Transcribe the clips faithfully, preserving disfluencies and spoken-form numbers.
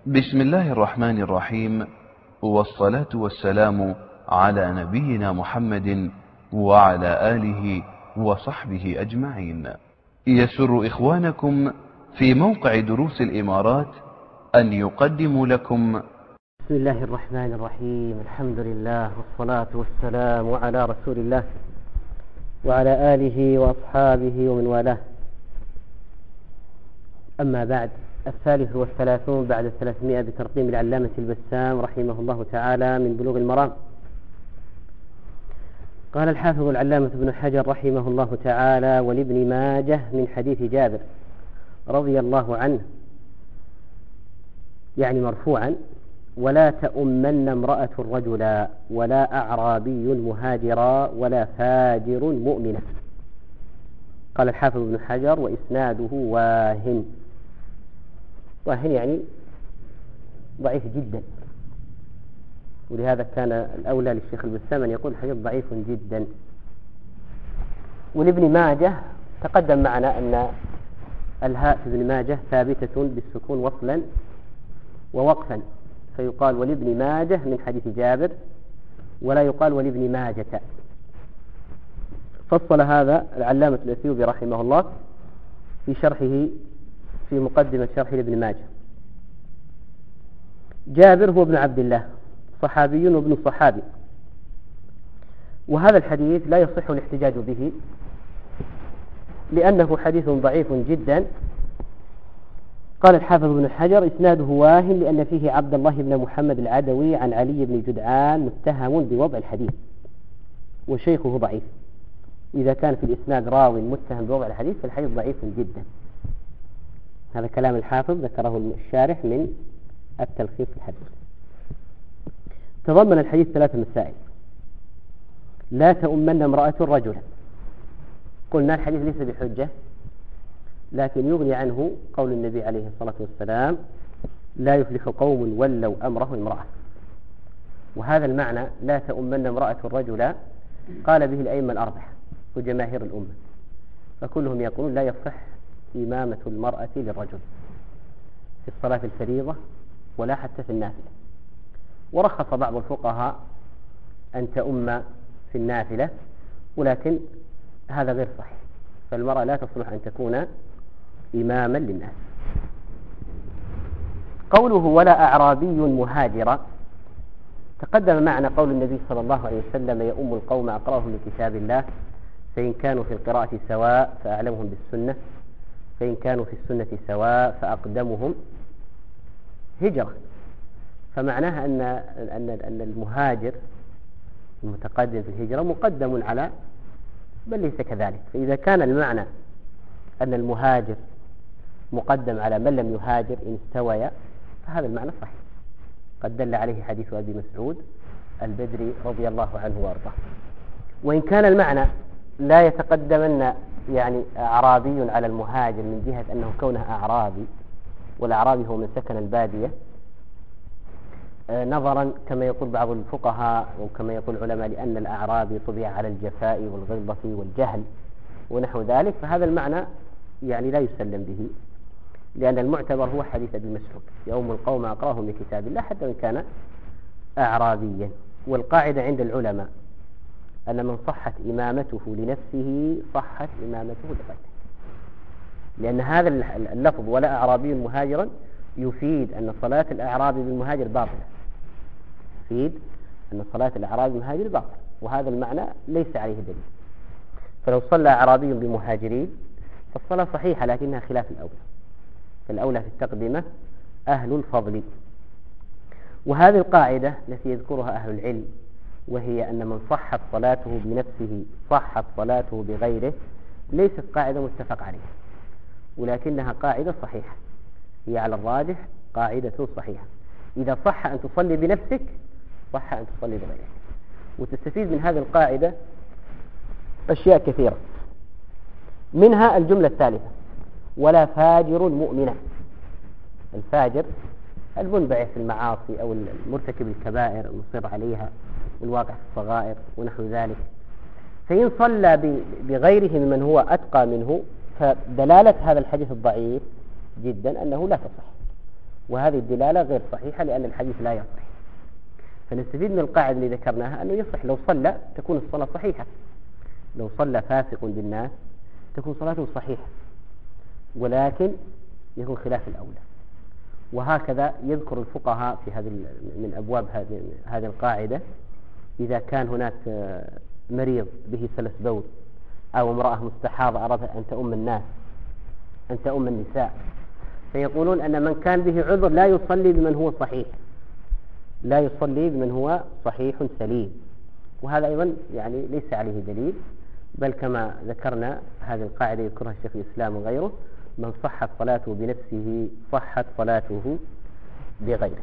بسم الله الرحمن الرحيم، والصلاة والسلام على نبينا محمد وعلى آله وصحبه أجمعين. يسر إخوانكم في موقع دروس الإمارات أن يقدموا لكم بسم الله الرحمن الرحيم. الحمد لله والصلاة والسلام على رسول الله وعلى آله وأصحابه ومن والاه. أما بعد، الثالث والثلاثون بعد الثلاثمائة بترقيم العلامة البسام رحمه الله تعالى من بلوغ المرام. قال الحافظ العلامة ابن حجر رحمه الله تعالى: ولابن ماجه من حديث جابر رضي الله عنه، يعني مرفوعا: ولا تؤمن امرأة رجلا ولا أعرابي مهاجرا ولا فاجر مؤمنا. قال الحافظ ابن حجر: وإسناده واهن. واهن يعني ضعيف جدا، ولهذا كان الأولى للشيخ البسام أن يقول الحديث ضعيف جدا. ولابن ماجه تقدم معنا أن الهاء في ابن ماجه ثابتة بالسكون وصلا ووقفا، فيقال ولابن ماجه من حديث جابر، ولا يقال ولابن ماجة. فصل هذا العلامة الأثيوبي رحمه الله في شرحه في مقدمة شرح لابن ماجه. جابر هو ابن عبد الله، صحابي وابن صحابي، وهذا الحديث لا يصح الاحتجاج به لأنه حديث ضعيف جدا. قال الحافظ ابن حجر: إسناده واهن لأن فيه عبد الله بن محمد العدوي عن علي بن جدعان متهم بوضع الحديث، وشيخه ضعيف. إذا كان في الإسناد راوي متهم بوضع الحديث فالحديث ضعيف جدا. هذا كلام الحافظ ذكره الشارح من التلخيص الحديث. تضمن الحديث ثلاث مسائل: لا تؤمن امرأة رجلا. قلنا الحديث ليس بحجة، لكن يغني عنه قول النبي عليه الصلاة والسلام: لا يفلح قوم ولوا أمره امرأة. وهذا المعنى لا تؤمن امرأة رجلا قال به الأئمة الأربعة وجماهير الأمة، فكلهم يقولون لا يصح إمامة المرأة للرجل في الصلاة الفريضة ولا حتى في النافلة. ورخص بعض الفقهاء أن تؤم في النافلة، ولكن هذا غير صحيح، فالمرأة لا تصلح أن تكون إماما للناس. قوله ولا أعرابي مهاجرا تقدم معنا قول النبي صلى الله عليه وسلم: يؤم القوم أقرأهم لكتاب الله، فإن كانوا في القراءة سواء فأعلمهم بالسنة، فإن كانوا في السنة سواء فأقدمهم هجرة. فمعناها أن أن أن المهاجر المتقدم في الهجرة مقدم على بل ليس كذلك. فإذا كان المعنى أن المهاجر مقدم على من لم يهاجر إن استويا فهذا المعنى صحيح، قد دل عليه حديث أبي مسعود البدري رضي الله عنه وارضاه. وإن كان المعنى لا يتقدمن يعني أعرابي على المهاجر من جهة أنه كونه أعرابي، والأعرابي هو من سكن البادية، نظرا كما يقول بعض الفقهاء وكما يقول العلماء لأن الأعرابي طبع على الجفاء والغلظة والجهل ونحو ذلك، فهذا المعنى يعني لا يسلم به، لأن المعتبر هو حديث أبي مسعود: يؤم القوم أقرأهم لكتاب الله، حتى وإن كان أعرابيا. والقاعدة عند العلماء أن من صحت إمامته لنفسه صحت إمامته لغيره، لأن هذا اللفظ ولا أعرابي مهاجرا يفيد أن صلاة الأعرابي بالمهاجر باطلة، يفيد أن صلاة الأعرابي بالمهاجر باطلة، وهذا المعنى ليس عليه دليل. فلو صلى أعرابي بمهاجرين فالصلاة صحيحة لكنها خلاف الأولى، فالأولى في التقدمة أهل الفضل. وهذه القاعدة التي يذكرها أهل العلم، وهي أن من صحت صلاته بنفسه صحت صلاته بغيره، ليست قاعدة متفق عليها، ولكنها قاعدة صحيحة، هي على الراجح قاعدة صحيحة. إذا صح أن تصلي بنفسك صح أن تصلي بغيرك. وتستفيد من هذه القاعدة أشياء كثيرة، منها الجملة الثالثة: ولا فاجر مؤمنا. الفاجر المنبعث في المعاصي أو المرتكب الكبائر المصر عليها والواقع في الصغائر ونحو ذلك. فإن صلى بغيره ممن هو أتقى منه فدلالة هذا الحديث الضعيف جدا أنه لا تصح، وهذه الدلالة غير صحيحة لأن الحديث لا يصح. فنستفيد من القاعدة اللي ذكرناها أنه يصح لو صلى تكون الصلاة صحيحة، لو صلى فاسق بالناس تكون صلاته صحيحة، ولكن يكون خلاف الأولى. وهكذا يذكر الفقهاء في هذه من أبواب هذه القاعدة إذا كان هناك مريض به سلس بول أو امرأة مستحاضة أرادت أن تؤم الناس أن تؤم النساء، فيقولون أن من كان به عذر لا يصلي بمن هو صحيح، لا يصلي بمن هو صحيح سليم. وهذا أيضا يعني ليس عليه دليل، بل كما ذكرنا هذه القاعدة يذكرها الشيخ الإسلام وغيره: من صحت صلاته بنفسه صحت صلاته بغيره.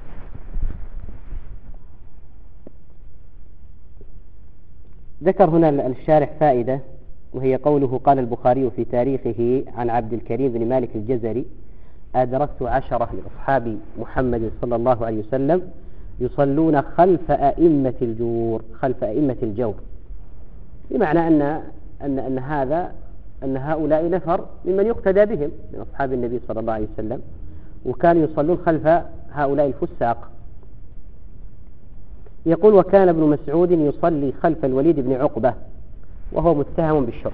ذكر هنا الشارح فائدة، وهي قوله: قال البخاري في تاريخه عن عبد الكريم بن مالك الجزري: أدركت عشرة من أصحاب محمد صلى الله عليه وسلم يصلون خلف أئمة الجور خلف أئمة الجور، بمعنى أن أن أن هذا أن هؤلاء نفر ممن يقتدى بهم من أصحاب النبي صلى الله عليه وسلم، وكانوا يصلون خلف هؤلاء الفساق. يقول: وكان ابن مسعود يصلي خلف الوليد بن عقبة وهو متهم بالشرب.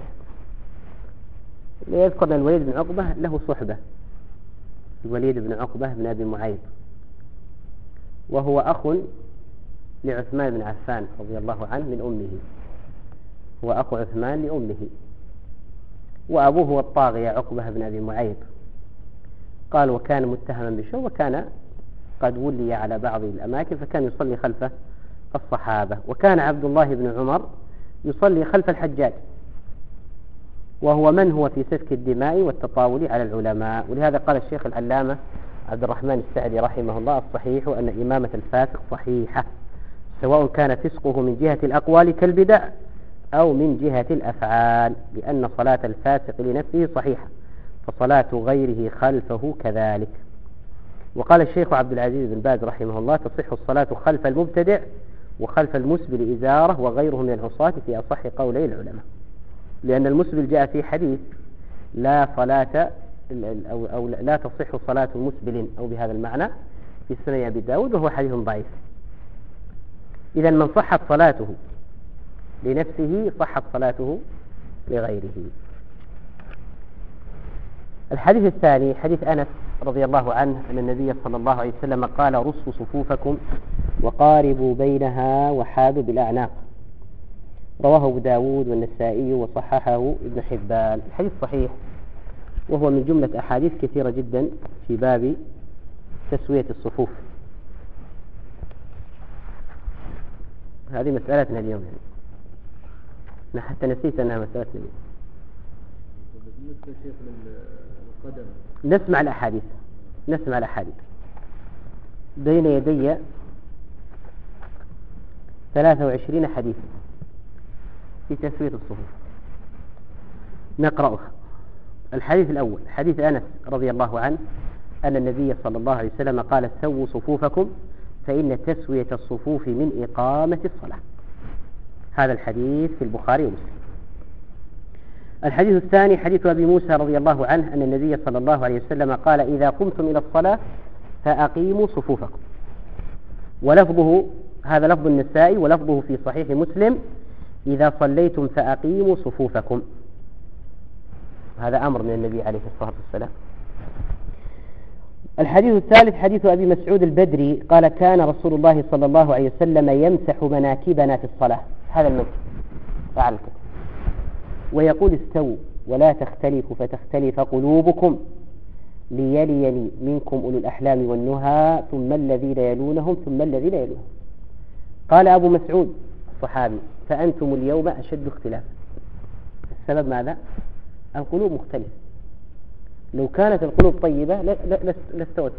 يذكر أن الوليد بن عقبة له صحبة، الوليد بن عقبة بن أبي معيط، وهو أخ لعثمان بن عفان رضي الله عنه من أمه، هو أخو عثمان لأمه، وأبوه هو الطاغية عقبة بن أبي معيط. قال: وكان متهما بالشرب، وكان قد ولي على بعض الأماكن فكان يصلي خلف الصحابة. وكان عبد الله بن عمر يصلي خلف الحجاج، وهو من هو في سفك الدماء والتطاول على العلماء. ولهذا قال الشيخ العلامة عبد الرحمن السعدي رحمه الله: الصحيح أن إمامة الفاسق صحيحة، سواء كان فسقه من جهة الأقوال كالبدع أو من جهة الأفعال، لأن صلاة الفاسق لنفسه صحيحة، فصلاة غيره خلفه كذلك. وقال الشيخ عبد العزيز بن باز رحمه الله: تصح الصلاة خلف المبتدع وخلف المسبل إزارة وغيره من العصاة في أصح قولي العلماء، لأن المسبل جاء في حديث: لا صلاة أو, أو لا تصح صلاة مسبل، أو بهذا المعنى في سنن أبي داود، وهو حديث ضعيف. إذا من صحت صلاته لنفسه صحت صلاته لغيره. الحديث الثاني حديث أنس رضي الله عنه أن النبي صلى الله عليه وسلم قال: رصوا صفوفكم وقاربوا بينها وحاذوا بالأعناق. رواه أبو داود والنسائي وصححه ابن حبان. الحديث صحيح، وهو من جملة أحاديث كثيرة جدا في باب تسوية الصفوف. هذه مسألتنا اليوم، يعني أنا حتى نسيت أنها مسألتنا اليوم. نسمع الأحاديث نسمع الأحاديث بين يدي ثلاثة وعشرين حديث في تسوية الصفوف، نقرأها. الحديث الأول حديث أنس رضي الله عنه أن النبي صلى الله عليه وسلم قال: سووا صفوفكم فإن تسوية الصفوف من إقامة الصلاة. هذا الحديث في البخاري ومسلم. الحديث الثاني حديث أبي موسى رضي الله عنه أن النبي صلى الله عليه وسلم قال: إذا قمتم إلى الصلاة فأقيموا صفوفكم. ولفظه هذا لفظ النسائي، ولفظه في صحيح مسلم: إذا صليتم فأقيموا صفوفكم. هذا أمر من النبي عليه الصلاة والسلام. الحديث الثالث حديث أبي مسعود البدري قال: كان رسول الله صلى الله عليه وسلم يمسح مناكبنا في الصلاة، هذا المنكب أعلى الكتب، ويقول: استووا ولا تختلفوا فتختلف قلوبكم، ليلي منكم أولو الأحلام والنهى ثم الذين يلونهم ثم الذين يلونهم. قال أبو مسعود الصحابي: فأنتم اليوم أشد اختلافا. السبب ماذا؟ القلوب مختلفة. لو كانت القلوب طيبة لاستوت،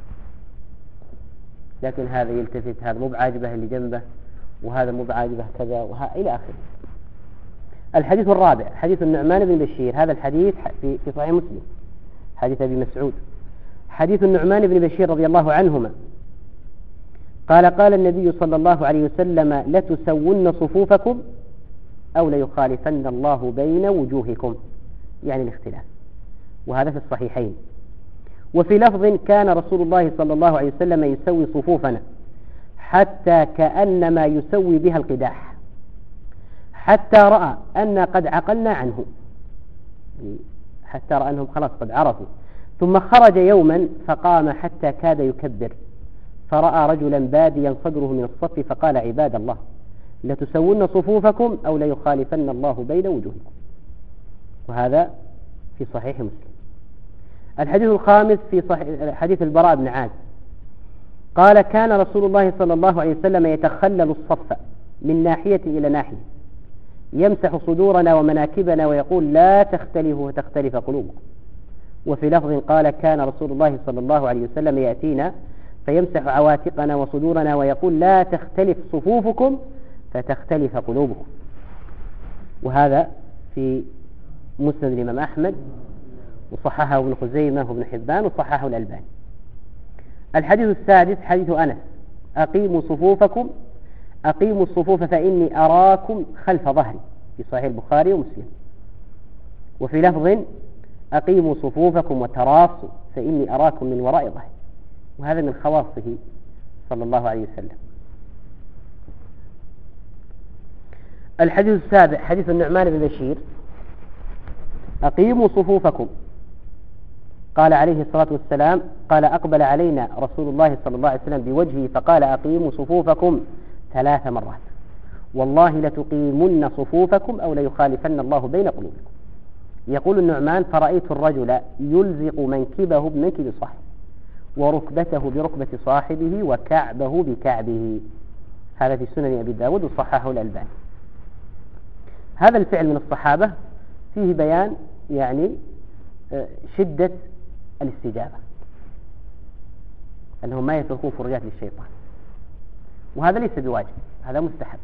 لكن هذا يلتفت، هذا مو بعاجبه اللي جنبه، وهذا مو بعاجبه كذا، إلى آخره. الحديث الرابع حديث النعمان بن بشير، هذا الحديث في صحيح مسلم، حديث أبي مسعود. حديث النعمان بن بشير رضي الله عنهما قال: قال النبي صلى الله عليه وسلم: لتسون صفوفكم أو ليخالفن الله بين وجوهكم، يعني الاختلاف. وهذا في الصحيحين. وفي لفظ كان رسول الله صلى الله عليه وسلم يسوي صفوفنا حتى كأنما يسوي بها القداح حتى رأى أن قد عقلنا عنه، حتى رأى أنهم خلاص قد عرفوا. ثم خرج يوما فقام حتى كاد يكبر، فرأى رجلا باديا صدره من الصف فقال: عباد الله، لتسون صفوفكم أو ليخالفن الله بين وجوهكم. وهذا في صحيح مسلم. الحديث الخامس في صحيح حديث البراء بن عازب قال: كان رسول الله صلى الله عليه وسلم يتخلل الصف من ناحية إلى ناحية، يمسح صدورنا ومناكبنا ويقول: لا تختلفوا وتختلف قلوبكم. وفي لفظ قال: كان رسول الله صلى الله عليه وسلم يأتينا فيمسح عواتقنا وصدورنا ويقول: لا تختلف صفوفكم فتختلف قلوبكم. وهذا في مسند الإمام أحمد، وصححه ابن خزيمة وابن حبان وصححه الألباني. الحديث السادس حديث أنس: أقيموا صفوفكم أقيموا الصفوف فإني أراكم خلف ظهري، في صحيح البخاري ومسلم. وفي لفظ: أقيموا صفوفكم وتراصوا فإني أراكم من وراء ظهري. وهذا من خواصه صلى الله عليه وسلم. الحديث السابع حديث النعمان بن بشير: أقيموا صفوفكم. قال عليه الصلاة والسلام: قال أقبل علينا رسول الله صلى الله عليه وسلم بوجهه فقال: أقيموا صفوفكم ثلاث مرات، والله لتقيمن صفوفكم أو ليخالفن الله بين قلوبكم. يقول النعمان: فرأيت الرجل يلزق منكبه بمنكب صاحبه وركبته بركبة صاحبه وكعبه بكعبه. هذا في سنن أبي داود وصححه الألباني. هذا الفعل من الصحابة فيه بيان يعني شدة الاستجابة، أنهم ما يتركون فرجات للشيطان. وهذا ليس بواجب، هذا مستحب،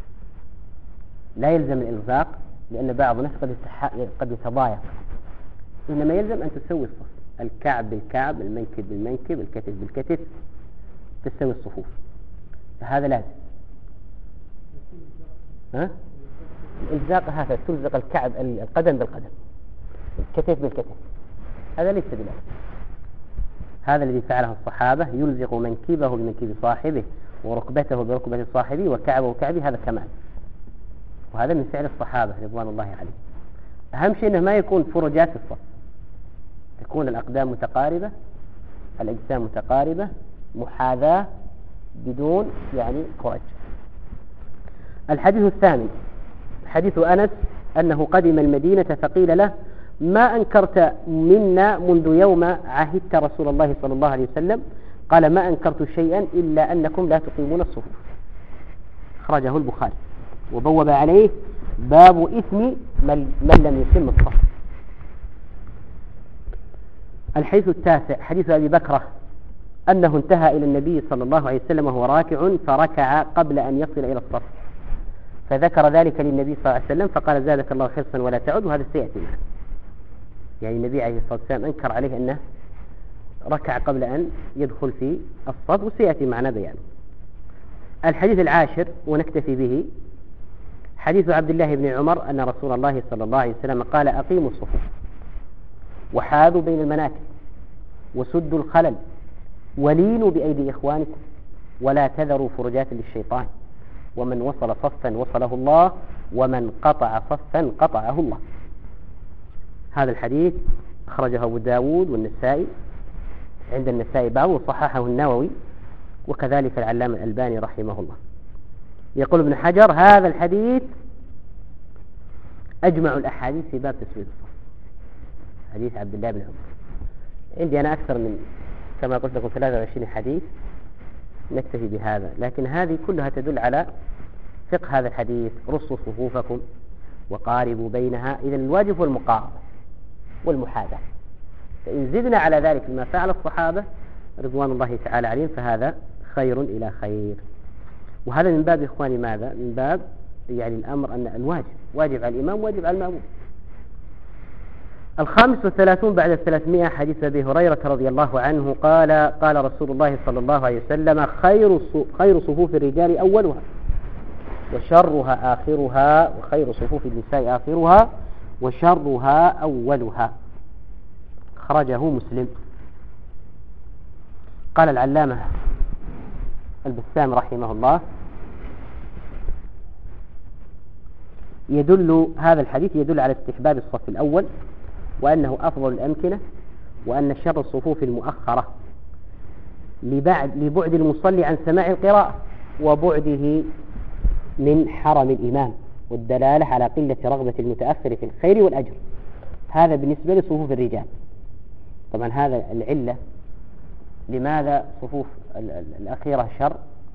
لا يلزم الإلزاق، لأن بعض الناس قد قد يتضايق، إنما يلزم أن تسوي الصف، الكعب بالكعب، المنكب بالمنكب، الكتف بالكتف، تسوي الصفوف، فهذا لازم. ها؟ الإلزاق هذا تلزق الكعب القدم بالقدم، الكتف بالكتف، هذا ليس بلازم. هذا الذي فعله الصحابة، يلزق منكبه بمنكب صاحبه وركبته بركبة صاحبه وكعبه بكعبه، هذا كمال، وهذا من فعل الصحابة رضوان الله عليهم. أهم شيء أنه ما يكون فرجات في الصف، تكون الأقدام متقاربة، الأجسام متقاربة، محاذاة بدون يعني فرج. الحديث الثامن حديث أنس أنه قدم المدينة فقيل له: ما أنكرت منا منذ يوم عهدت رسول الله صلى الله عليه وسلم؟ قال: ما أنكرت شيئا إلا أنكم لا تقيمون الصفوف. أخرجه البخاري وبوب عليه باب إثم من لم يتم الصف. الحديث التاسع حديث أبي بكرة أنه انتهى إلى النبي صلى الله عليه وسلم وهو راكع فركع قبل أن يصل إلى الصف، فذكر ذلك للنبي صلى الله عليه وسلم فقال: زادك الله حرصا ولا تعد. وهذا سيأتي معه، يعني النبي عليه الصلاة والسلام أنكر عليه أنه ركع قبل أن يدخل في الصف، وسيأتي معنا بيانه. الحديث العاشر ونكتفي به حديث عبد الله بن عمر أن رسول الله صلى الله عليه وسلم قال: أقيموا الصفوف وحاذوا بين المناكب وسدوا الخلل ولينوا بأيدي إخوانكم ولا تذروا فرجات للشيطان، ومن وصل صفا وصله الله ومن قطع صفا قطعه الله. هذا الحديث أخرجه أبو داود والنسائي، عند النسائي بعض، وصححه النووي وكذلك العلامة الألباني رحمه الله. يقول ابن حجر: هذا الحديث أجمع الأحاديث في باب تسوية الصف، حديث عبد الله بن عمر. عندي أنا أكثر من كما قلت لكم ثلاثة وعشرين حديث، نكتفي بهذا، لكن هذه كلها تدل على فقه هذا الحديث: رصوا صفوفكم وقاربوا بينها. إذا الواجب هو المقاربة والمحاذاة، فإن زدنا على ذلك ما فعل الصحابة رضوان الله تعالى عليهم فهذا خير إلى خير. وهذا من باب إخواني ماذا؟ من باب يعني الأمر أن الواجب واجب على الإمام واجب على المأموم. الخامس والثلاثون بعد الثلاثمائة حديث أبي هريرة رضي الله عنه قال: قال رسول الله صلى الله عليه وسلم: خير خير صفوف الرجال أولها وشرها آخرها، وخير صفوف النساء آخرها وشرها أولها. خرجه مسلم. قال العلامة البسام رحمه الله: يدل هذا الحديث يدل على استحباب الصف الأول، وأنه أفضل الأمكنة، وأن شر الصفوف المؤخرة لبعد, لبعد المصلي عن سماع القراءة وبعده من حرم الإمام، والدلالة على قلة رغبة المتأخر في الخير والأجر. هذا بالنسبة لصفوف الرجال. طبعا هذا العلة لماذا صفوف الأخيرة شر.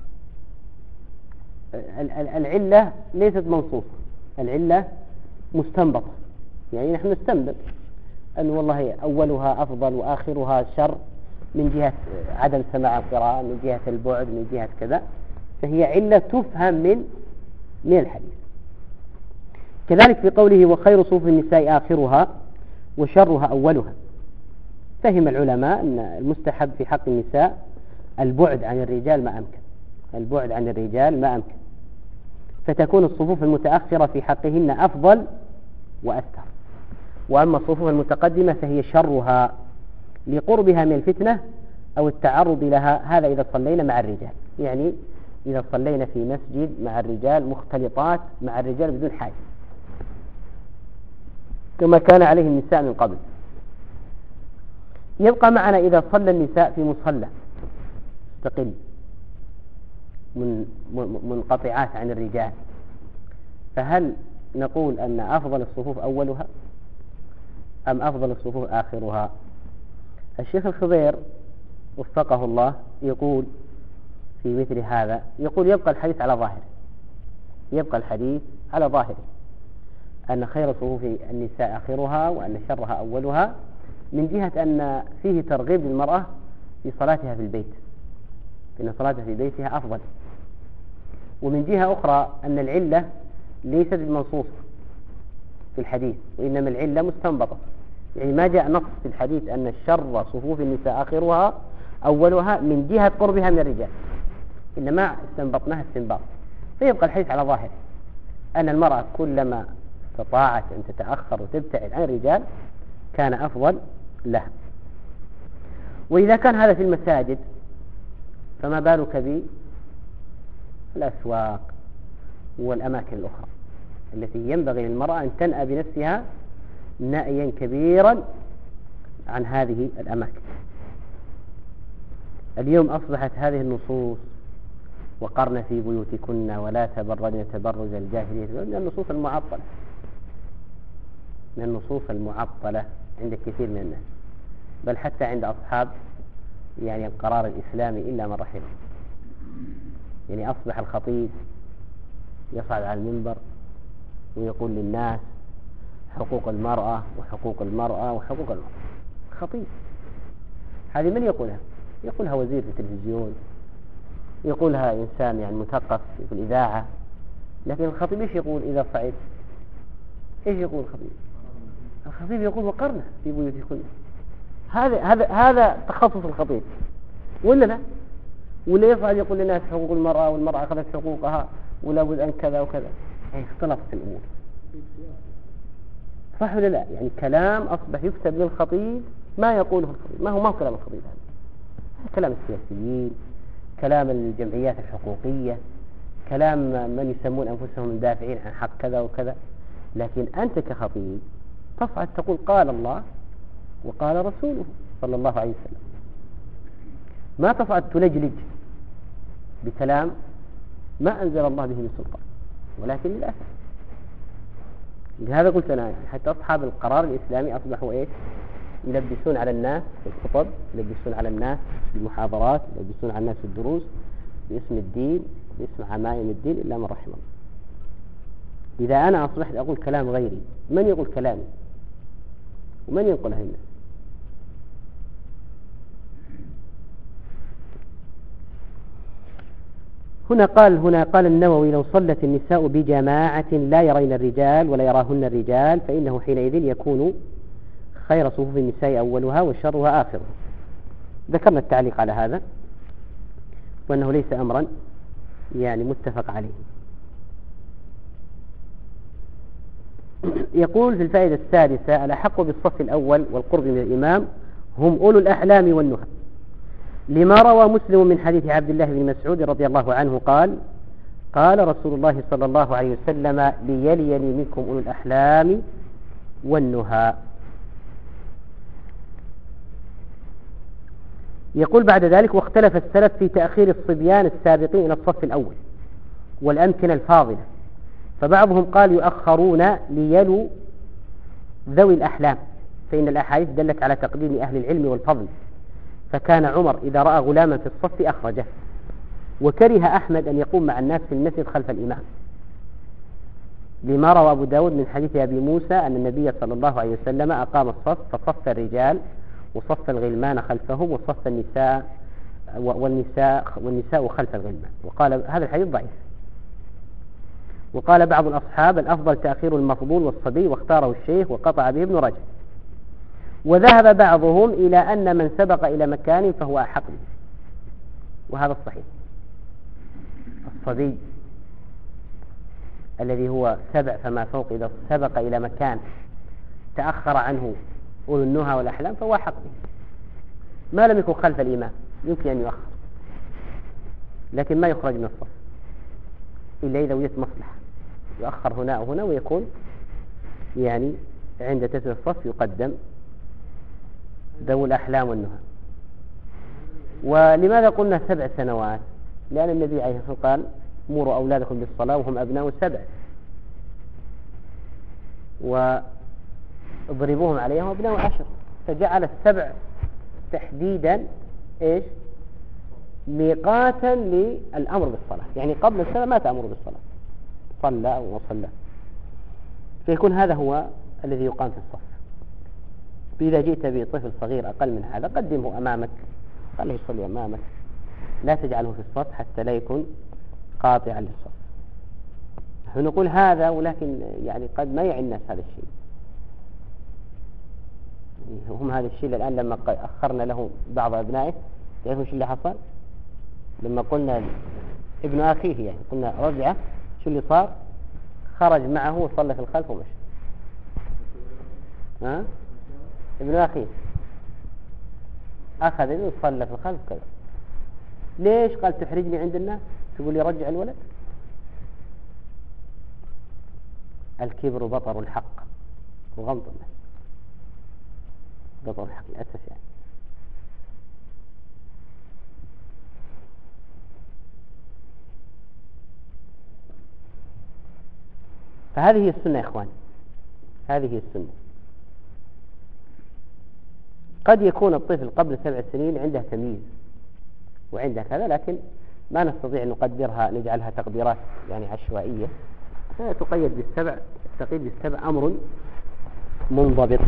العلة ليست منصوصة، العلة مستنبطة، يعني نحن نستنبط أن والله أولها أفضل وآخرها شر من جهة عدم سماع القراءة، من جهة البعد، من جهة كذا، فهي علة تفهم من من الحديث. كذلك في قوله: وخير صفوف النساء آخرها وشرها أولها، فهم العلماء أن المستحب في حق النساء البعد عن الرجال ما أمكن، البعد عن الرجال ما أمكن، فتكون الصفوف المتأخرة في حقهن أفضل وأستر، وأما الصفوف المتقدمة فهي شرها لقربها من الفتنة أو التعرض لها. هذا إذا صلينا مع الرجال، يعني إذا صلينا في مسجد مع الرجال مختلطات مع الرجال بدون حاجة، كما كان عليه النساء من قبل. يبقى معنا إذا صلى النساء في مصلى مستقل من منقطعات عن الرجال، فهل نقول أن أفضل الصفوف أولها أم أفضل الصفوف آخرها؟ الشيخ الخضير وفقه الله يقول في مثل هذا، يقول يبقى الحديث على ظاهره، يبقى الحديث على ظاهره أن خير صفوف النساء آخرها وأن شرها أولها، من جهة أن فيه ترغيب للمرأة في صلاتها في البيت، إن صلاتها في بيتها أفضل. ومن جهة أخرى أن العلة ليست المنصوصة في الحديث، وإنما العلة مستنبطة، يعني ما جاء نص في الحديث أن الشر صفوف النساء آخرها أولها من جهة قربها من الرجال، إنما استنبطناها استنباط. فيبقى الحديث على ظاهر أن المرأة كلما استطاعت أن تتأخر وتبتعد عن الرجال كان أفضل لها. وإذا كان هذا في المساجد فما بالك بالأسواق والأماكن الأخرى التي ينبغي للمرأة أن تنأى بنفسها نأيا كبيرا عن هذه الأماكن. اليوم أصبحت هذه النصوص: وقرن في بيوتكن ولا تبرجن تبرج الجاهلية، من النصوص المعطلة، من النصوص المعطلة عند كثير من الناس، بل حتى عند أصحاب يعني القرار الإسلامي إلا من رحمه. يعني أصبح الخطيب يصعد على المنبر ويقول للناس حقوق المرأة وحقوق المرأة وحقوق المرأة. خطيب هذه من يقولها؟ يقولها وزير في التلفزيون، يقولها إنسان يعني مثقف في الإذاعة، لكن الخطيب إيش يقول إذا صعد؟ إيش يقول الخطيب؟ الخطيب يقول وقرنا في بيوتكن. هذا هذا هذا تخصص الخطيب، ولا لا؟ ولا يصعد يقول للناس حقوق المرأة والمرأة أخذت حقوقها ولا بد أن كذا وكذا. يعني اختلطت الأمور، صح ولا لا؟ يعني كلام أصبح يكتب للخطيب ما يقوله الخطيب، ما هو ما هو كلام الخطيب، هذا كلام السياسيين، كلام الجمعيات الحقوقية، كلام من يسمون أنفسهم مدافعين عن حق كذا وكذا. لكن أنت كخطيب تصعد تقول قال الله وقال رسوله صلى الله عليه وسلم، ما تصعد تلجلج بكلام ما أنزل الله به من سلطان. ولكن للأسف لهذا قلت أنا يعني حتى أصحاب القرار الإسلامي أصبحوا إيش؟ يلبسون على الناس في الخطب، يلبسون على الناس في المحاضرات، يلبسون على الناس في الدروس باسم الدين، باسم عمائم الدين، إلا من رحم الله. إذا أنا أصبحت أقول كلام غيري، من يقول كلامي ومن ينقله للناس؟ هنا قال هنا قال النووي: لو صلت النساء بجماعة لا يرين الرجال ولا يراهن الرجال فإنه حينئذ يكون خير صفوف النساء أولها وشرها آخرها. ذكرنا التعليق على هذا، وأنه ليس أمرا يعني متفق عليه. يقول في الفائدة السادسة: الأحق بالصف الأول والقرب من الإمام هم أولو الأحلام والنهى، لما روى مسلم من حديث عبد الله بن مسعود رضي الله عنه قال قال رسول الله صلى الله عليه وسلم ليليني منكم أولو الأحلام والنهى. يقول بعد ذلك واختلف السلف في تأخير الصبيان السابقين إلى الصف الأول والأمكنة الفاضلة، فبعضهم قال يؤخرون ليلوا ذوي الأحلام، فإن الأحاديث دلت على تقديم أهل العلم والفضل، فكان عمر إذا رأى غلاما في الصف أخرجه، وكره أحمد أن يقوم مع الناس في المسجد خلف الإمام، لما روى أبو داود من حديث أبي موسى أن النبي صلى الله عليه وسلم أقام الصف فصف الرجال وصف الغلمان خلفهم وصف النساء والنساء والنساء خلف الغلمان، وقال هذا الحديث ضعيف. وقال بعض الأصحاب الأفضل تأخير المفضول والصبي، واختاره الشيخ وقطع به ابن رجب. وذهب بعضهم إلى أن من سبق إلى مكان فهو أحق به، وهذا الصحيح. الصبي الذي هو سبع فما فوق إذا سبق إلى مكان تأخر عنه أولو النهى والأحلام فهو أحق به، ما لم يكن خلف الإمام يمكن أن يؤخر، لكن ما يخرج من الصف إلا إذا وجدت مصلحة، يؤخر هنا وهنا، ويكون يعني عند تسوية الصف يقدم ذو الأحلام والنهى. ولماذا قلنا سبع سنوات؟ لأن النبي عليه الصلاة والسلام قال مروا أولادكم بالصلاة وهم أبناء سبع، واضربوهم عليها وهم أبناء عشر، فجعل السبع تحديدا إيش؟ ميقاتا للأمر بالصلاة، يعني قبل السنة ما تأمر بالصلاة، صلى أو ما صلى، فيكون هذا هو الذي يقام في الصف. فإذا جئت بطفل صغير أقل من هذا قدمه أمامك، خليه يصلي أمامك، لا تجعله في الصف حتى لا يكون قاطعا للصف. نحن نقول هذا، ولكن يعني قد ما يعي الناس هذا الشيء، هم هذا الشيء الآن لما أخرنا له بعض أبنائه تعرفوا شو اللي حصل؟ لما قلنا ابن أخيه يعني قلنا رجعه، شو اللي صار؟ خرج معه وصلى في الخلف ومشى. ها؟ ابن أخيه أخذ ابنه وصلى في الخلف كذا. ليش؟ قال تحرجني عند الناس، تقول لي رجع الولد. الكبر بطر الحق وغمط الناس، بطر الحق للأسف يعني. فهذه هي السنة يا إخوان، هذه هي السنة. قد يكون الطفل قبل سبع سنين عنده تمييز وعنده كذا، لكن ما نستطيع أن نقدرها نجعلها تقديرات يعني عشوائية، تقيد بالسبع. التقييد بالسبع أمر منضبط.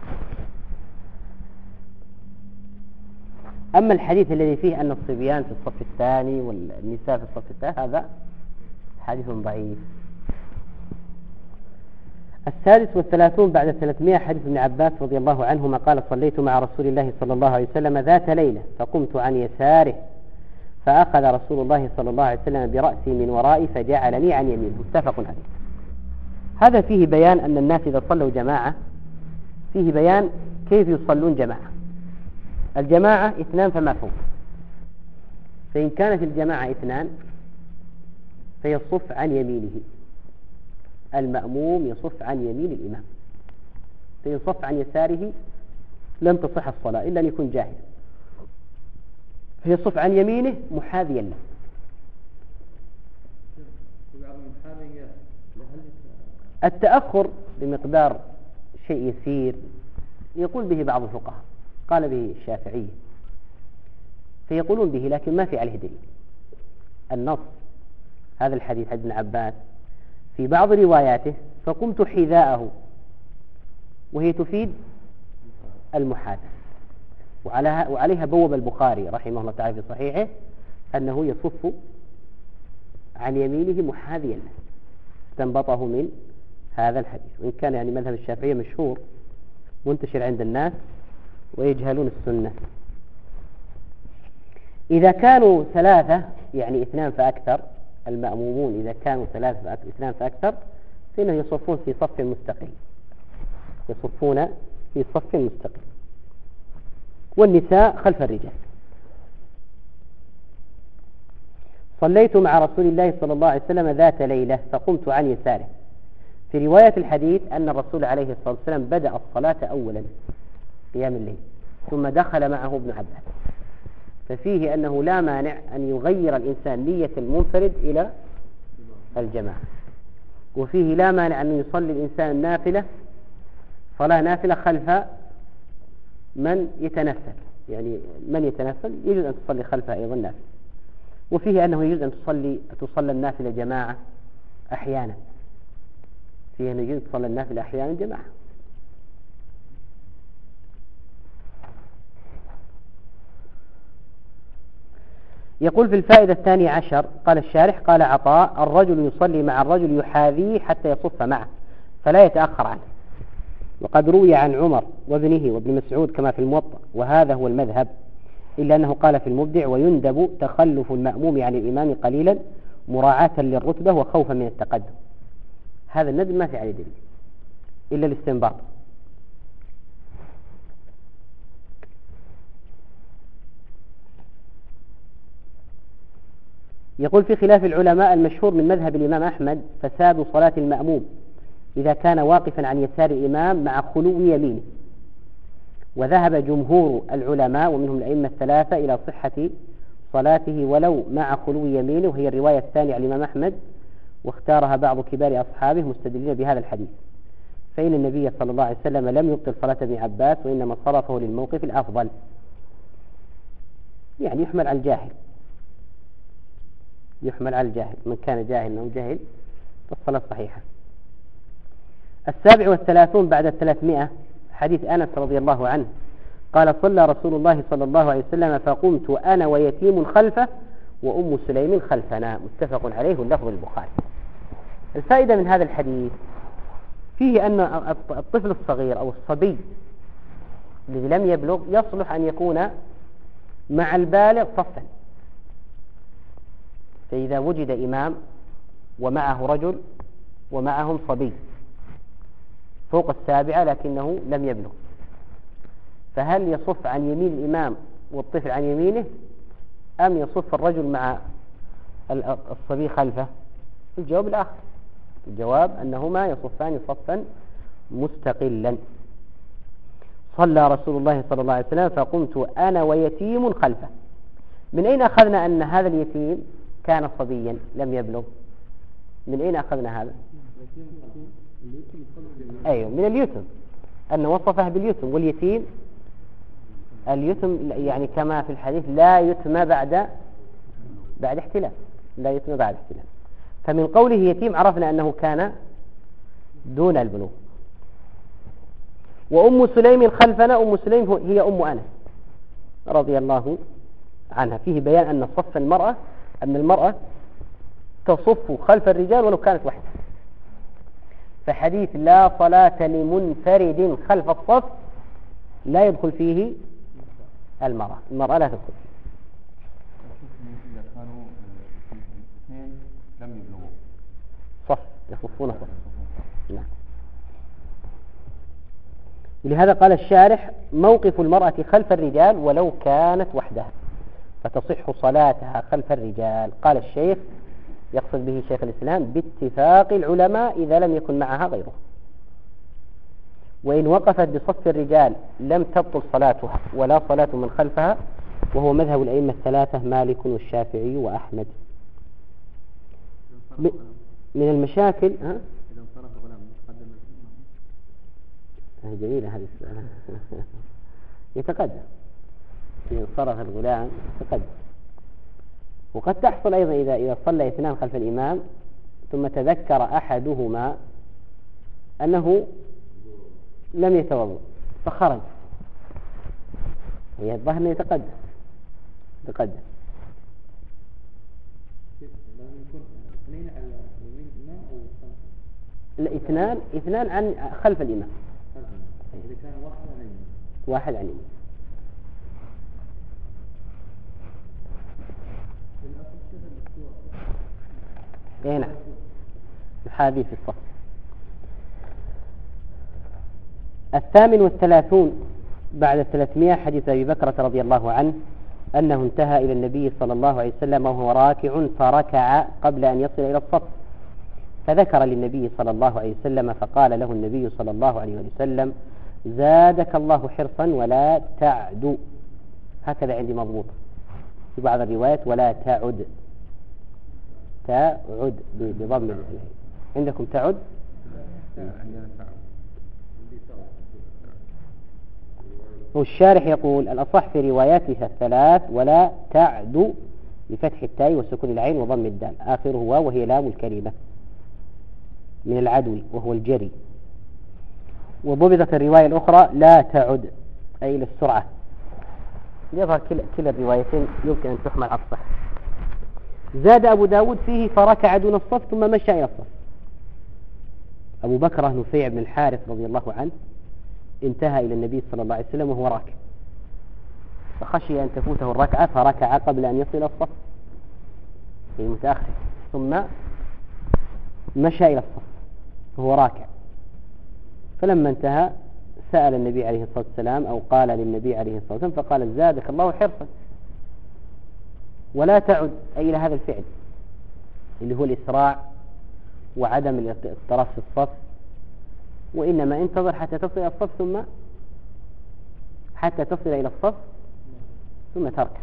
أما الحديث الذي فيه أن الصبيان في الصف الثاني والنساء في الصف الثالث هذا حديث ضعيف. السادس والثلاثون بعد ثلاثمائة حديث ابن عباس رضي الله عنهما قال صليت مع رسول الله صلى الله عليه وسلم ذات ليلة فقمت عن يساره فأخذ رسول الله صلى الله عليه وسلم برأسي من ورائي فجعلني عن يمينه. متفق عليه. هذا فيه بيان أن الناس إذا صلوا جماعة فيه بيان كيف يصلون جماعة. الجماعة اثنان فما فوق، فإن كانت الجماعة اثنان فيصف عن يمينه، المأموم يصف عن يمين الإمام، فإن صف عن يساره لم تصح الصلاة إلا أن يكون جاهل، فيصف عن يمينه محاذيا له. التأخر بمقدار شيء يسير يقول به بعض الفقهاء، قال به الشافعية فيقولون به، لكن ما في عليه دليل. النص هذا الحديث حديث ابن عباس في بعض رواياته فقمت حذاءه، وهي تفيد المحاذاة، وعليها بوب البخاري رحمه الله تعالى في صحيحه أنه يصف عن يمينه محاذيا له، استنبطه من هذا الحديث. وإن كان يعني مذهب الشافعية مشهور منتشر عند الناس ويجهلون السنة. إذا كانوا ثلاثة يعني اثنان فأكثر، المأمومون إذا كانوا ثلاثة فأكثر اثنان فأكثر فإنه يصفون في صف مستقل، يصفون في صف مستقل، والنساء خلف الرجال. صليت مع رسول الله صلى الله عليه وسلم ذات ليلة فقمت عن يساره. في رواية الحديث أن الرسول عليه الصلاة والسلام بدأ الصلاة أولا قيام الليل ثم دخل معه ابن عباس، ففيه أنه لا مانع أن يغير الإنسان نية المنفرد إلى الجماعة، وفيه لا مانع أن يصلي الإنسان نافلة صلاة نافلة خلف من يتنفل، يعني من يتنفل يجوز أن تصلي خلفه أيضا نافلة. وفيه أنه يجوز أن تصلي تصلى النافلة جماعة أحيانا، فيه أنه يجوز تصلى النافلة أحيانا جماعة. يقول في الفائدة الثانية عشر قال الشارح قال عطاء: الرجل يصلي مع الرجل يحاذيه حتى يصف معه فلا يتأخر عنه، وقد روي عن عمر وابنه وابن مسعود كما في الموطأ، وهذا هو المذهب، إلا أنه قال في المبدع: ويندب تخلف المأموم عن الإمام قليلا مراعاة للرتبة وخوفا من التقدم. هذا الندب ما في عليه دليل إلا الاستنباط. يقول في خلاف العلماء المشهور من مذهب الإمام أحمد فساد صلاة المأموم إذا كان واقفا عن يسار الإمام مع خلو يمينه، وذهب جمهور العلماء ومنهم الأئمة الثلاثة إلى صحة صلاته ولو مع خلو يمينه، وهي الرواية الثانية عن الإمام أحمد، واختارها بعض كبار أصحابه مستدلين بهذا الحديث، فإن النبي صلى الله عليه وسلم لم يبطل صلاة ابن عباس وإنما صرفه للموقف الأفضل، يعني يحمل على الجاهل، يحمل على الجاهل، من كان جاهلا أو جهل فالصلاة صحيحة. السابع والثلاثون بعد الثلاثمائة حديث أنس رضي الله عنه قال: صلى رسول الله صلى الله عليه وسلم فقمت أنا ويتيم خلفه وأم سليم خلفنا، متفق عليه واللفظ البخاري. الفائدة من هذا الحديث فيه أن الطفل الصغير أو الصبي الذي لم يبلغ يصلح أن يكون مع البالغ صفا، فإذا وجد إمام ومعه رجل ومعهم صبي فوق السابعة لكنه لم يبلغ، فهل يصف عن يمين الإمام والطفل عن يمينه أم يصف الرجل مع الصبي خلفه؟ الجواب الآخر، الجواب أنهما يصفان صفا مستقلا. صلى رسول الله صلى الله عليه وسلم فقمت أنا ويتيم خلفه. من أين أخذنا أن هذا اليتيم كان صبيا لم يبلغ؟ من أين أخذنا هذا؟ أيوه من اليتم، أن وصفه باليتم، واليتيم اليتم يعني كما في الحديث لا يتم بعد بعد احتلال، لا يتم بعد احتلال، فمن قوله يتيم عرفنا أنه كان دون البلوغ. وأم سليم خلفنا، أم سليم هي أم أنس رضي الله عنها، فيه بيان أن صف المرأة أن المرأة تصف خلف الرجال ولو كانت وحدها، فحديث لا صلاة لمنفرد خلف الصف لا يدخل فيه المرأة، المرأة لا تدخل فيه. إذا كانوا اثنين لم يبلغوا صف يصفون صف. نعم. ولهذا قال الشارح: موقف المرأة خلف الرجال ولو كانت وحدها فتصح صلاتها خلف الرجال. قال الشيخ يقصد به شيخ الإسلام باتفاق العلماء إذا لم يكن معها غيره، وإن وقفت بصف الرجال لم تبطل صلاتها ولا صلاة من خلفها، وهو مذهب الأئمة الثلاثة مالك والشافعي وأحمد. من المشاكل ها؟ جميلة هذه السؤال. يتقدم إذا انصرف الغلام يتقدم، وقد تحصل أيضا إذا إذا صلى اثنان خلف الإمام ثم تذكر أحدهما أنه لم يتوضأ فخرج، هي الظاهر أنه يتقدم يتقدم لا اثنان اثنان عن خلف الإمام، واحد عن اليمين. ايه نعم الحادي في الصف. الثامن والثلاثون بعد الثلاثمائة حديث أبي بكرة رضي الله عنه أنه انتهى إلى النبي صلى الله عليه وسلم وهو راكع فركع قبل أن يصل إلى الصف، فذكر للنبي صلى الله عليه وسلم فقال له النبي صلى الله عليه وسلم: زادك الله حرصا ولا تعد. هكذا عندي مضبوط في بعض الروايات ولا تعد، تعد بضم العين. عندكم تعد؟ والشارح يقول الأصح في رواياتها الثلاث ولا تعد بفتح التاء وسكون العين وضم الدال، آخره واو وهي لام الكلمة من العدو وهو الجري. وضبطت الرواية الأخرى لا تعد أي للسرعة. يظهر كلا الروايتين يمكن أن تحمل على الصح. زاد أبو داود فيه فركع دون الصف ثم مشى إلى الصف. أبو بكر نفيع بن الحارث رضي الله عنه انتهى إلى النبي صلى الله عليه وسلم وهو راكع، فخشي أن تفوته الركعة فركع قبل أن يصل إلى الصف في المتأخر، ثم مشى إلى الصف وهو راكع. فلما انتهى سأل النبي عليه الصلاة والسلام أو قال للنبي عليه الصلاة والسلام فقال: زادك الله حرصا ولا تعد، أي إلى هذا الفعل اللي هو الإسراع وعدم الاضطراف في الصف، وإنما انتظر حتى تصل إلى الصف ثم حتى تصل إلى الصف ثم تركع.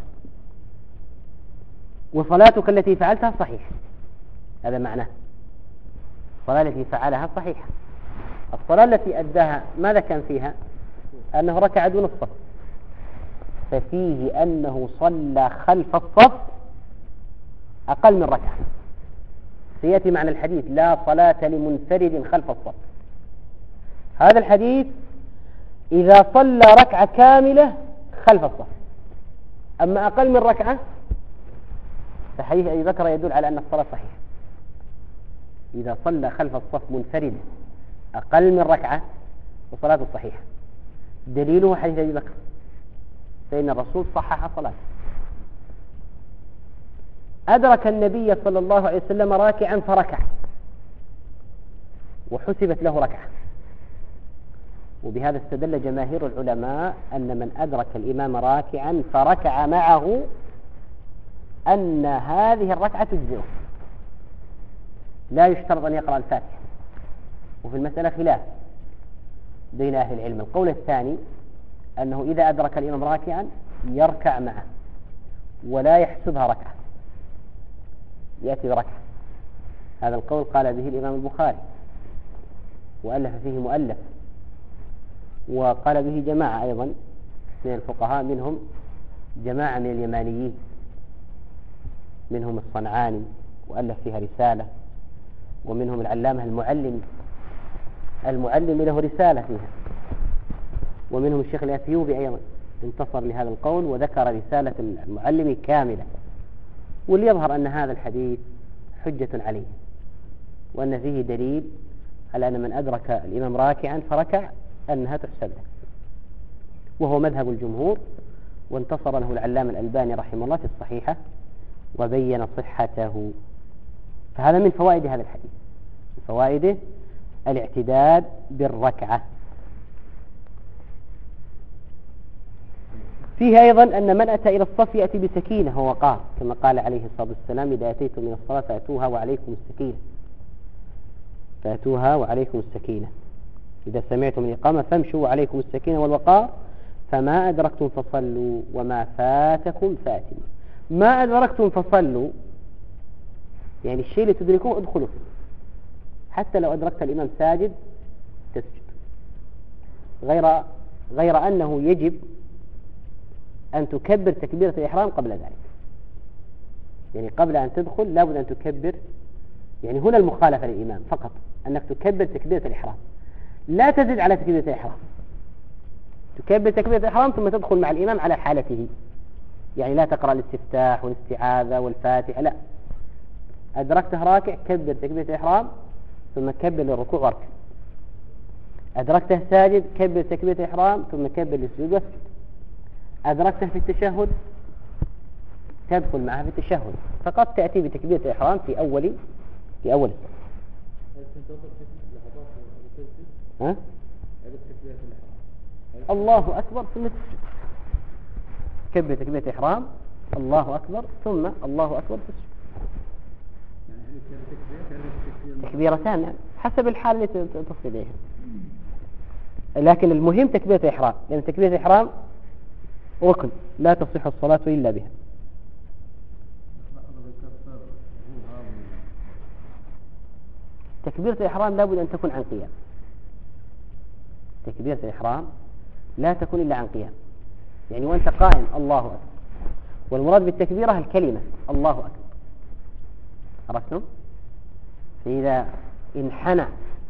وصلاتك التي فعلتها صحيحة، هذا معناه الصلاة التي فعلها صحيحة. الصلاة التي أداها ماذا كان فيها؟ أنه ركع دون الصف، ففيه أنه صلى خلف الصف أقل من ركعة. سيأتي معنى الحديث: لا صلاة لمنفرد خلف الصف. هذا الحديث إذا صلى ركعة كاملة خلف الصف، أما أقل من ركعة فحديث أبي بكر يدل على أن الصلاة صحيحة. إذا صلى خلف الصف منفرد أقل من ركعة فصلاته صحيحة. دليله حديث أبي بكر، فإن الرسول صحح صلاته. أدرك النبي صلى الله عليه وسلم راكعا فركع وحسبت له ركعة، وبهذا استدل جماهير العلماء أن من أدرك الإمام راكعا فركع معه أن هذه الركعة تجزئه، لا يشترط أن يقرأ الفاتحة. وفي المسألة خلاف بين أهل العلم. القول الثاني أنه إذا أدرك الإمام راكعا يركع معه ولا يحسبها ركعة، يأتي بركعة. هذا القول قال به الإمام البخاري وألف فيه مؤلف، وقال به جماعة أيضا من الفقهاء، منهم جماعة من اليمانيين، منهم الصنعاني وألف فيها رسالة، ومنهم العلامة المعلم المعلم له رسالة فيها، ومنهم الشيخ الأثيوبي أيضا انتصر لهذا القول وذكر رسالة المعلم كاملة. واللي يظهر أن هذا الحديث حجة عليه، وأن فيه دليل على أن من أدرك الإمام راكعا فركع أنها تحسب له، وهو مذهب الجمهور، وانتصر له العلامة الألباني رحمه الله في الصحيحة وبين صحته. فهذا من فوائد هذا الحديث، من فوائده الاعتداد بالركعة. فيه أيضا أن من أتى إلى الصف يأتي بسكينة ووقار، كما قال عليه الصلاة والسلام: إذا أتيتم من الصلاة فأتوها وعليكم السكينة، فأتوها وعليكم السكينة. إذا سمعتم الإقامة فامشوا وعليكم السكينة والوقار، فما أدركتم فصلوا وما فاتكم فاتموا. ما أدركتم فصلوا يعني الشيء اللي تدركوه ادخلوا فيه، حتى لو أدركت الإمام ساجد تسجد، غير غير أنه يجب أن تكبر تكبيرة الإحرام قبل ذلك. يعني قبل أن تدخل لابد أن تكبر، يعني هنا المخالفة للإمام فقط أنك تكبر تكبيرة الإحرام، لا تزد على تكبيرة الإحرام. تكبر تكبيرة الإحرام ثم تدخل مع الإمام على حالته، يعني لا تقرأ الاستفتاح والاستعاذة والفاتحة، لا، أدركته راكع كبر تكبيرة الإحرام ثم كبر للركوع واركع. أدركته ساجد كبر تكبيرة الإحرام ثم كبر للسجود واسجد. أدركته في التشهد تدخل معه في التشهد، فقط تأتي بتكبيرة الإحرام في أول في أول ها؟ الله أكبر ثم تسجد. كبر تكبيرة الإحرام الله أكبر ثم الله أكبر تسجد. تكبيرتان حسب الحال التي تصل إليها، لكن المهم تكبيرة الإحرام، لأن تكبيرة الإحرام ركن لا تصح الصلاة إلا بها. تكبيرة الإحرام لابد أن تكون عن قيام. تكبيرة الإحرام لا تكون إلا عن قيام، يعني وأنت قائم الله أكبر، والمراد بالتكبيرة الكلمة الله أكبر، عرفتم؟ فإذا انحنى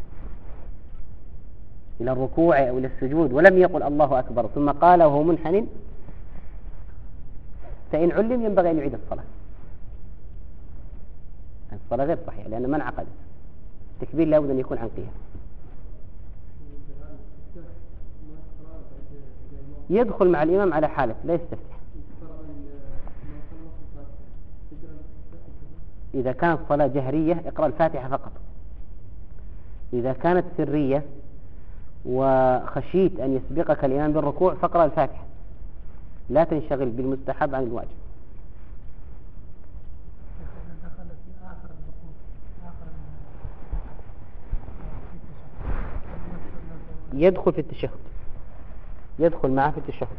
إلى الركوع أو إلى السجود ولم يقل الله أكبر ثم قال وهو منحن، فإن علم ينبغي أن يعيد الصلاة. الصلاة غير صحيحة لأن من عقد التكبير لابد أن يكون عن قيام. يدخل مع الإمام على حالة لا يستفتح. إذا كانت صلاة جهرية اقرأ الفاتحة فقط. إذا كانت سرية وخشيت أن يسبقك الإمام بالركوع فاقرأ الفاتحة، لا تنشغل بالمستحب عن الواجب. يدخل في التشهد، يدخل معه في التشهد.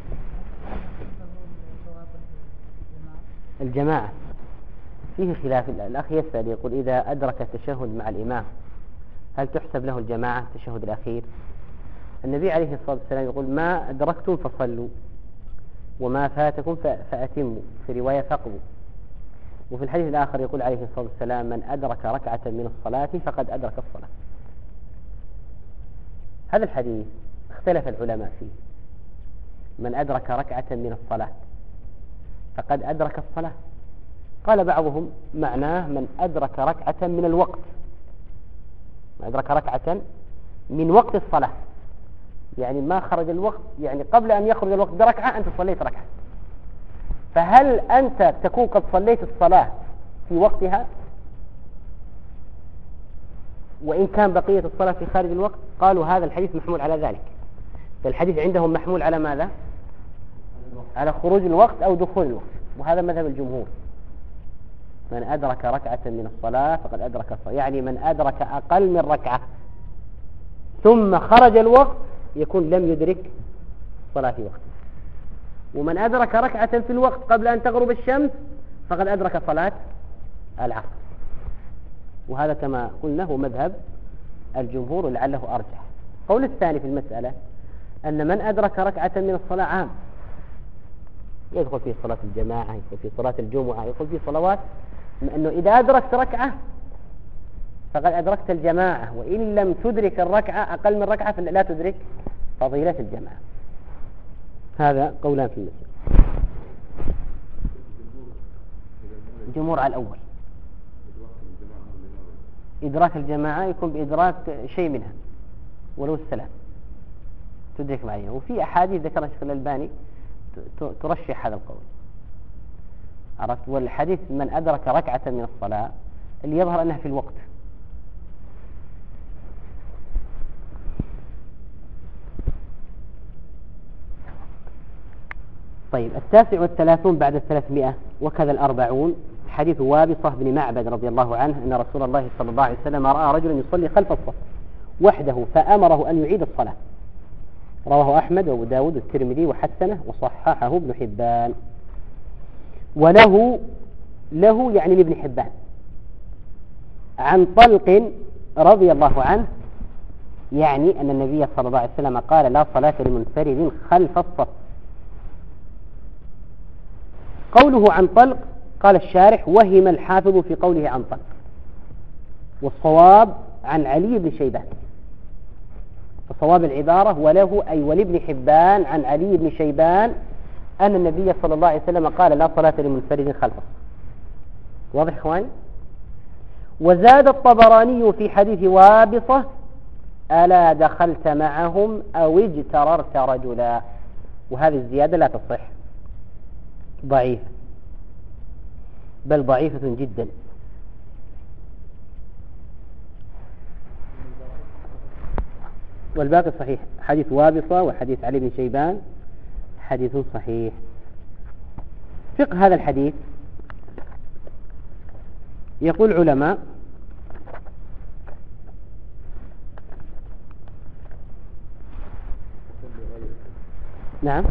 الجماعة فيه خلاف، الأخ يسأل يقول إذا أدرك التشهد مع الإمام هل تحسب له الجماعة التشهد الأخير؟ النبي عليه الصلاة والسلام يقول ما أدركتم فصلوا وما فاتكم فأتموا، في رواية فقبوا. وفي الحديث الآخر يقول عليه الصلاة والسلام من أدرك ركعة من الصلاة فقد أدرك الصلاة. هذا الحديث اختلف العلماء فيه، من أدرك ركعة من الصلاة فقد أدرك الصلاة. قال بعضهم معناه من أدرك ركعة من الوقت، من أدرك ركعة من وقت الصلاة، يعني ما خرج الوقت، يعني قبل أن يخرج الوقت بركعة أنت صليت ركعة، فهل أنت تكون قد صليت الصلاة في وقتها وإن كان بقية الصلاة في خارج الوقت؟ قالوا هذا الحديث محمول على ذلك، فالحديث عندهم محمول على ماذا؟ على خروج الوقت أو دخول الوقت، وهذا مذهب الجمهور. من أدرك ركعة من الصلاة فقد أدرك الصلاة، يعني من أدرك أقل من ركعة ثم خرج الوقت يكون لم يدرك صلاة في وقت. ومن أدرك ركعة في الوقت قبل أن تغرب الشمس فقد أدرك صلاة العصر. وهذا كما قلنا هو مذهب الجمهور ولعله أرجح. قول الثاني في المسألة أن من أدرك ركعة من الصلاة عام، يدخل في صلاة الجماعة، يدخل في صلاة الجمعة، يدخل في صلوات، أنه إذا أدركت ركعة فقد أدركت الجماعة، وإن لم تدرك الركعة أقل من ركعة فلا تدرك فضيلة الجماعة. هذا قولان في المسألة. الجمهور على الأول، إدراك الجماعة يكون بإدراك شيء منها ولو السلام تدرك معي. وفي أحاديث ذكرها الشيخ الألباني ترشح هذا القول، عرفت؟ والحديث من أدرك ركعة من الصلاة اللي يظهر أنها في الوقت. طيب التاسع والثلاثون بعد الثلاثمائة وكذا الأربعون حديث وابصة بن معبد رضي الله عنه أن رسول الله صلى الله عليه وسلم رأى رجلا يصلي خلف الصف وحده فأمره أن يعيد الصلاة. رواه أحمد وأبو داود والترمذي وحسنه وصححه ابن حبان. وله له يعني لابن حبان عن طلق رضي الله عنه، يعني أن النبي صلى الله عليه وسلم قال لا صلاة لمنفرد خلف الصف. قوله عن طلق قال الشارح وهم الحافظ في قوله عن طلق، والصواب عن علي بن شيبان. فصواب العبارة وله أي ولابن حبان عن علي بن شيبان أن النبي صلى الله عليه وسلم قال لا صلاة لمنفرد خلفه. واضح إخواني؟ وزاد الطبراني في حديث وابصة ألا دخلت معهم أو اجتررت رجلا، وهذه الزيادة لا تصح، ضعيفة، بل ضعيفة جدا. والباقي صحيح، حديث وابصة وحديث علي بن شيبان حديث صحيح. فقه هذا الحديث يقول علماء نعم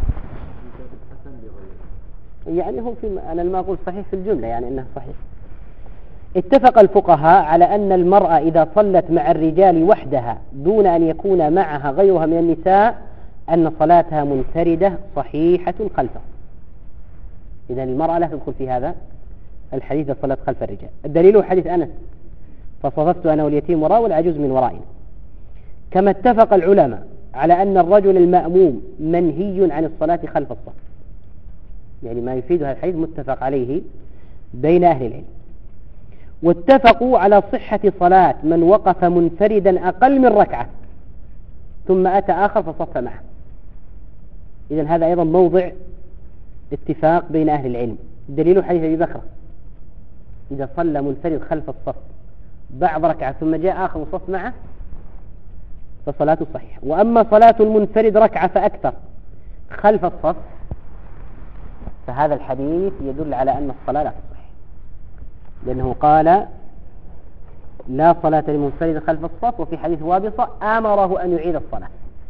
يعني هو في أنا ما أقول صحيح في الجملة يعني أنه صحيح. اتفق الفقهاء على أن المرأة إذا صلت مع الرجال وحدها دون أن يكون معها غيرها من النساء أن صلاتها منفردة صحيحة خلفه. إذن المرأة لا تدخل في هذا الحديث الصلاة خلف الرجال. الدليل حديث أنس فصففت أنا واليتيم وراء والعجوز من ورائنا. كما اتفق العلماء على أن الرجل المأموم منهي عن الصلاة خلف الصف، يعني ما يفيد هذا الحديث متفق عليه بين أهل العلم. واتفقوا على صحة صلاة من وقف منفردا أقل من ركعة ثم أتى آخر فصف معه. إذن هذا أيضا موضع اتفاق بين أهل العلم. دليل حديث أبي بكر إذا صلى منفرد خلف الصف بعد ركعة ثم جاء آخر وصف معه فصلاته صحيحة. وأما صلاة المنفرد ركعة فأكثر خلف الصف فهذا الحديث يدل على أن الصلاة لا تصح، لأنه قال لا صلاة للمنفرد خلف الصف، وفي حديث وابصة آمره أن يعيد الصلاة.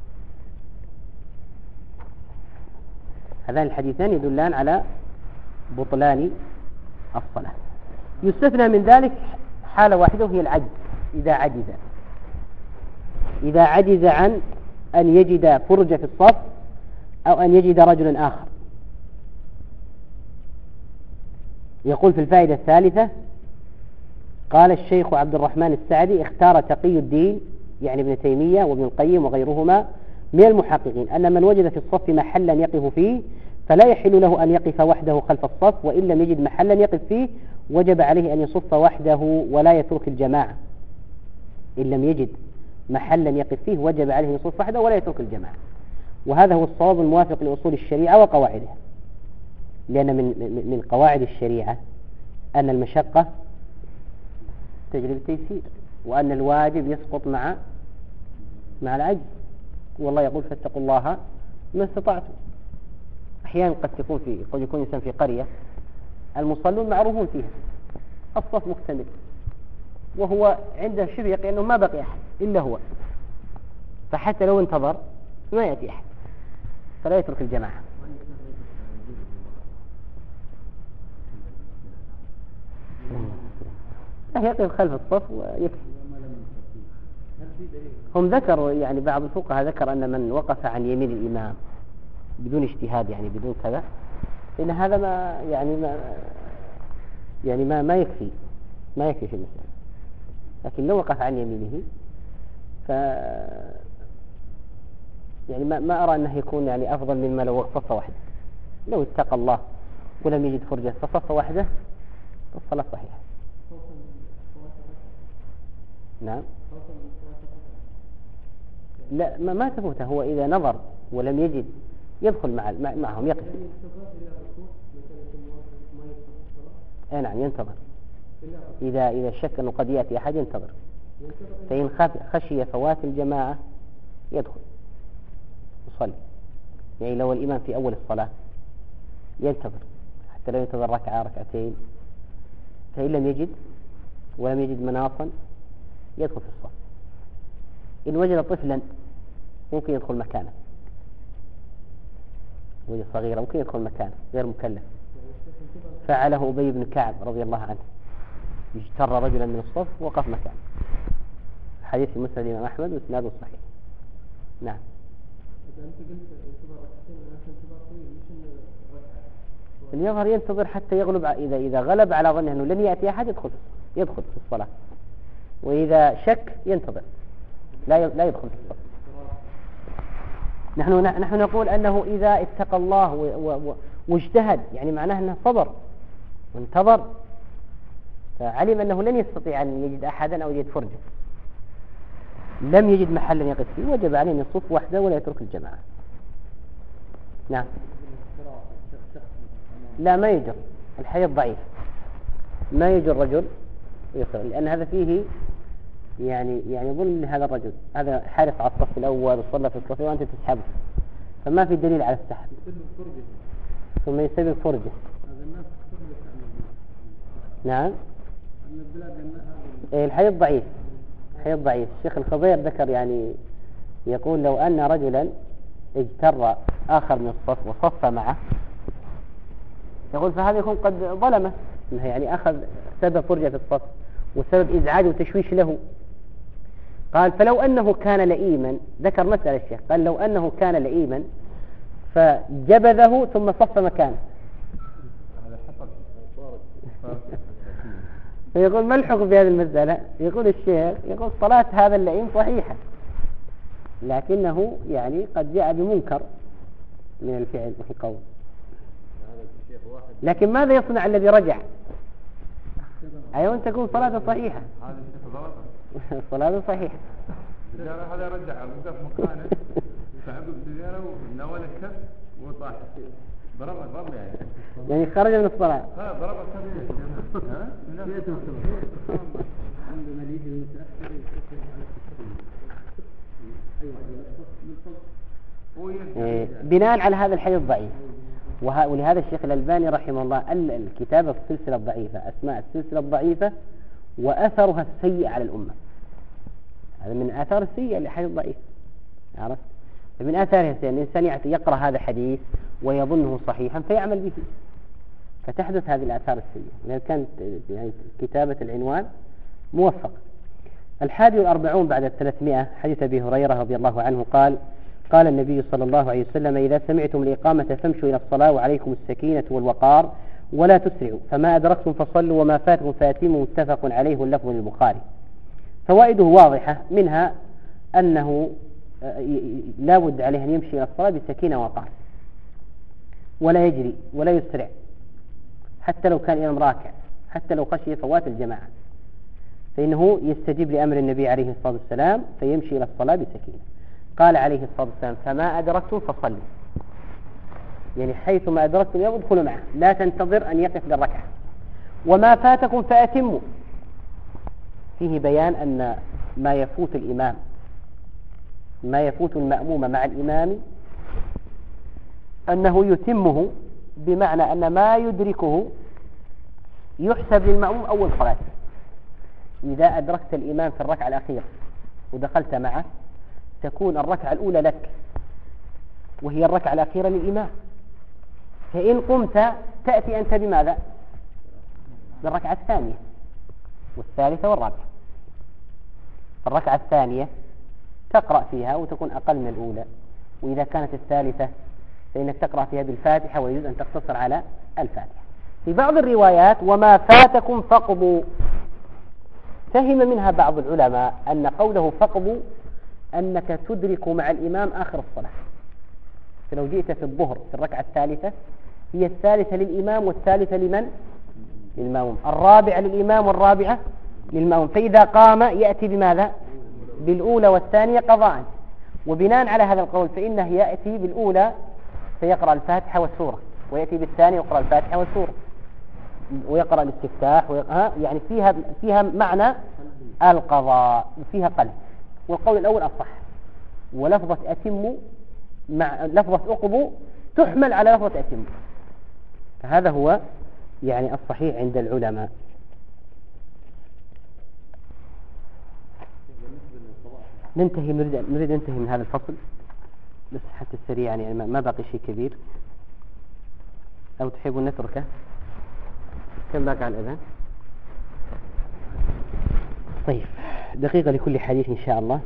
هذان الحديثان يدلان على بطلان الصلاة. يستثنى من ذلك حالة واحدة وهي العجز، إذا عجز إذا عجز عن أن يجد فرجة في الصف أو أن يجد رجلا آخر. يقول في الفائدة الثالثة قال الشيخ عبد الرحمن السعدي اختار تقي الدين يعني ابن تيمية وابن القيم وغيرهما من المحققين أن من وجد في الصف محلا يقف فيه فلا يحل له أن يقف وحده خلف الصف، وإن لم يجد محلا يقف فيه وجب عليه أن يصف وحده ولا يترك الجماعة. إن لم يجد محلا يقف فيه وجب عليه أن يصف وحده ولا يترك الجماعة. وهذا هو الصواب الموافق لأصول الشريعة وقواعدها، لأن من من قواعد الشريعة أن المشقة تجلب التيسير، وأن الواجب يسقط مع مع العجز. والله يقول فاتقوا الله ما استطعتم. أحيانا قد تكون في قد يكون إنسان في قرية المصلون معروفون فيها الصف مكتمل وهو عنده شبه يقين أنه ما بقي أحد إلا هو، فحتى لو انتظر ما يأتي أحد فلا يترك الجماعة. لا يقف خلف الصف ويكفي. هم ذكروا يعني بعض الفقهاء ذكر أن من وقف عن يمين الإمام بدون اجتهاد يعني بدون كذا إن هذا ما يعني ما يعني ما ما يكفي ما يكفي في المسألة. لكن لو وقف عن يمينه ف يعني ما ما أرى أنه يكون يعني أفضل مما لو صف وحده. لو اتقى الله ولم يجد فرجة فصف وحده فالصلاة صحيحة. نعم لا ما, ما تفوته. هو إذا نظر ولم يجد يدخل مع معهم يقف. أي نعم ينتظر. إذا إذا شك أنه قد يأتي أحد ينتظر. فإن خشي فوات الجماعة يدخل يصلي. يعني لو الإمام في أول الصلاة ينتظر حتى لو ينتظر ركعة ركعتين، فإن لم يجد ولم يجد مناصا يدخل في الصف. إن وجد طفلا ممكن يدخل مكانه، وجد صغيرة ممكن يدخل مكانه غير مكلف. فعله أبي بن كعب رضي الله عنه، اجتر رجلا من الصف ووقف مكانه. حديث مسند الإمام أحمد وإسناده صحيح. نعم. يظهر ينتظر حتى يغلب، إذا إذا غلب على ظنه أنه لن يأتي أحد يدخل يدخل في الصلاة، وإذا شك ينتظر لا لا يدخل في الصلاة. نحن نحن نقول أنه إذا اتقى الله واجتهد يعني معناه أنه صبر وانتظر فعلم أنه لن يستطيع أن يجد أحدا أو يجد فرجة، لم يجد محلا يقف فيه وجب عليه أن يصف وحده ولا يترك الجماعة. نعم. لا ما يجر الحديث ضعيف، ما يجر الرجل ويقرأ، لأن هذا فيه يعني يعني ظلم لهذا الرجل. هذا حارس على الصف الأول وصلى في الصف وأنت تسحبه، فما في دليل على السحب ثم يسبب فرجة. نعم. الحديث ضعيف، الحديث ضعيف. الشيخ الخضير ذكر يعني يقول لو أن رجلا اجتر آخر من الصف وصف معه، يقول فهذا يكون قد ظلمه، يعني أخذ سبب فرجة في الصف وسبب إزعاج وتشويش له. قال فلو أنه كان لئيما، ذكر مسألة الشيخ، قال لو أنه كان لئيما فجبذه ثم صف مكانه. فيقول ما الحكم في هذه المسألة؟ يقول الشيخ يقول صلاة هذا اللئيم صحيحة، لكنه يعني قد جاء بمنكر من الفعل في قول. لكن ماذا يصنع الذي رجع؟ أيوة تكون صلاة صحيحة. هذا الشيخ ضربه. صلاة صحيحة. هذا رجع وقف مكانه فعقب سيارة وناول الكف وطاح. ضربه ضرب يعني. يعني خرج من الصلاة. ها ضربه كبير. ها؟ عندما يجي المتأخر إيه بناء على هذا الحديث ضعيف. ولهذا الشيخ الألباني رحمه الله الكتابة في السلسلة الضعيفة، أسماء السلسلة الضعيفة وأثرها السيء على الأمة. هذا من آثار السيئة للحديث الضعيف، عرفت؟ من آثارها السيئة أن الإنسان يقرأ هذا الحديث ويظنه صحيحا فيعمل به، فتحدث هذه الآثار السيئة. لأن كانت يعني كتابة العنوان موفق. الحادي والأربعون بعد الثلاثمائة حديث أبي هريرة رضي الله عنه قال قال النبي صلى الله عليه وسلم إذا سمعتم الإقامة فامشوا إلى الصلاة وعليكم السكينة والوقار ولا تسرعوا، فما أدركتم فصلوا وما فاتكم فأتموا، متفق عليه واللفظ للبخاري. فوائده واضحة، منها أنه لا بد عليه أن يمشي إلى الصلاة بسكينة ووقار، ولا يجري ولا يسرع حتى لو كان إمام راكع، حتى لو خشي فوات الجماعة، فإنه يستجيب لأمر النبي عليه الصلاة والسلام فيمشي إلى الصلاة بسكينة. قال عليه الصلاة والسلام فما أدركتم فصلوا، يعني حيث ما أدركتم يدخلوا معه، لا تنتظر أن يقف للركعة. وما فاتكم فأتموا، فيه بيان أن ما يفوت الإمام ما يفوت المأموم مع الإمام أنه يتمه، بمعنى أن ما يدركه يحسب للمأموم أول صلاة. إذا أدركت الإمام في الركعة الأخيرة ودخلت معه تكون الركعة الأولى لك وهي الركعة الأخيرة للإمام، فإن قمت تأتي أنت بماذا؟ بالركعة الثانية والثالثة والرابعة. الركعة الثانية تقرأ فيها وتكون أقل من الأولى، وإذا كانت الثالثة فإنك تقرأ فيها بالفاتحة ويجوز أن تقتصر على الفاتحة. في بعض الروايات وما فاتكم فقضوا، فهم منها بعض العلماء أن قوله فقضوا أنك تدرك مع الإمام آخر الصلاة. فلو جئت في الظهر في الركعة الثالثة هي الثالثة للإمام والثالثة لمن؟ للمأموم، الرابعة للإمام والرابعة للمأموم، فإذا قام يأتي بماذا؟ بالأولى والثانية قضاء. وبناء على هذا القول فإنه يأتي بالأولى فيقرأ الفاتحة والسورة، ويأتي بالثانية ويقرأ الفاتحة والسورة، ويقرأ الاستفتاح ويقرأ، يعني فيها فيها معنى القضاء، فيها قلب. والقول الأول أصح، ولفظة أتم مع لفظة أقضوا تحمل على لفظة أتم، فهذا هو يعني الصحيح عند العلماء. ننتهي نريد نريد ننتهي من هذا الفصل بس حتى السريع، يعني ما باقي شيء كبير، أو تحبون نتركه؟ كم باقي على الأذان؟ طيب دقيقة لكل حديث إن شاء الله.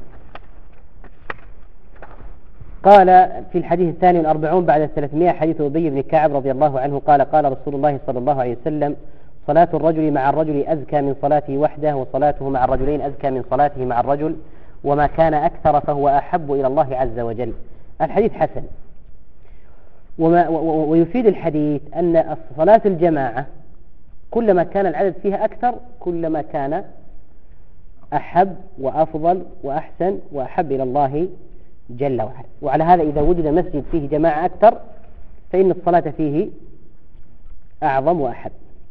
قال في الحديث الثاني والأربعون بعد الثلاثمائة حديث أبي بن كعب رضي الله عنه قال قال رسول الله صلى الله عليه وسلم صلاة الرجل مع الرجل أزكى من صلاته وحده، وصلاته مع الرجلين أزكى من صلاته مع الرجل، وما كان أكثر فهو أحب إلى الله عز وجل. الحديث حسن، وما ويفيد الحديث أن صلاة الجماعة كلما كان العدد فيها أكثر كلما كان أحب وأفضل وأحسن وأحب إلى الله جل وعلا. وعلى هذا إذا وجد مسجد فيه جماعة أكثر فإن الصلاة فيه أعظم وأحب.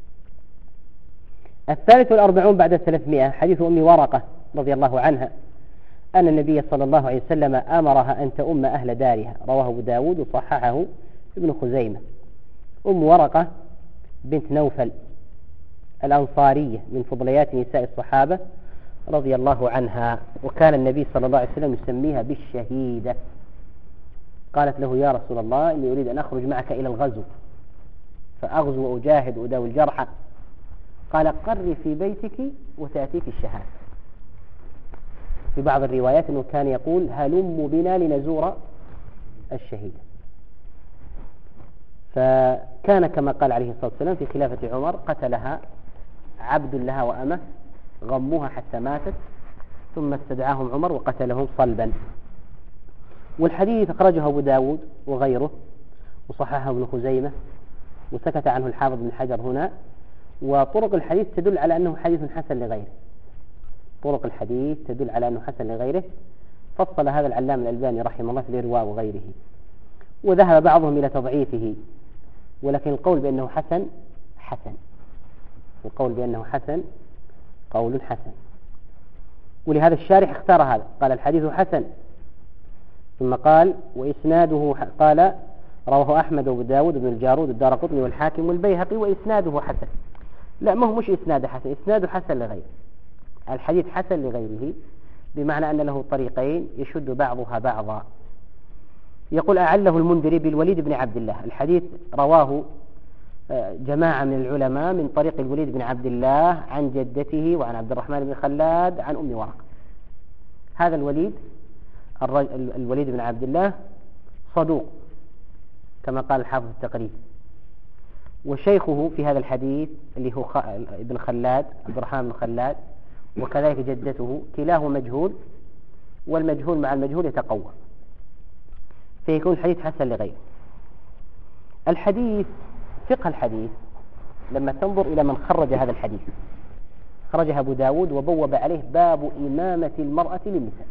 الثالث والأربعون بعد الثلاثمائة حديث أم ورقة رضي الله عنها أن النبي صلى الله عليه وسلم أمرها أن تؤم أهل دارها، رواه أبو داود وصححه ابن خزيمة. أم ورقة بنت نوفل الأنصارية من فضليات نساء الصحابة رضي الله عنها، وكان النبي صلى الله عليه وسلم يسميها بالشهيدة. قالت له: يا رسول الله، إني أريد أن أخرج معك إلى الغزو فأغزو وأجاهد وأداوي الجرحى. قال: قري في بيتك وتأتيك الشهادة. في بعض الروايات أنه كان يقول: هلم بنا لنزور الشهيدة. فكان كما قال عليه الصلاة والسلام في خلافة عمر: قتلها عبد لها وأمه، غموها حتى ماتت، ثم استدعاهم عمر وقتلهم صلبا. والحديث أخرجه أبو داود وغيره، وصححه ابن خزيمة، وسكت عنه الحافظ بن حجر هنا. وطرق الحديث تدل على أنه حديث حسن لغيره، طرق الحديث تدل على أنه حسن لغيره. فصل هذا العلامة الألباني رحمه الله في الإرواء وغيره، وذهب بعضهم إلى تضعيفه، ولكن القول بأنه حسن حسن القول بأنه حسن قول حسن. ولهذا الشارح اختار هذا، قال: الحديث حسن، ثم قال: وإسناده، قال: رواه أحمد وأبو داود بن الجارود الدارقطني والحاكم والبيهقي وإسناده حسن. لا، ما هو مش إسناده حسن، إسناده حسن لغيره. الحديث حسن لغيره بمعنى أن له طريقين يشد بعضها بعضا. يقول: أعله المنذري بالوليد بن عبد الله. الحديث رواه جماعة من العلماء من طريق الوليد بن عبد الله عن جدته وعن عبد الرحمن بن خلاد عن أم ورقة. هذا الوليد الوليد بن عبد الله صدوق كما قال الحافظ التقريب، وشيخه في هذا الحديث اللي هو ابن خلاد عبد الرحمن بن خلاد، وكذلك جدته، كلاه مجهول، والمجهول مع المجهول يتقوى، فيكون الحديث حسن لغيره. الحديث، فقه الحديث لما تنظر إلى من خرج هذا الحديث، خرجه أبو داود وبوب عليه باب إمامة المرأة للنساء،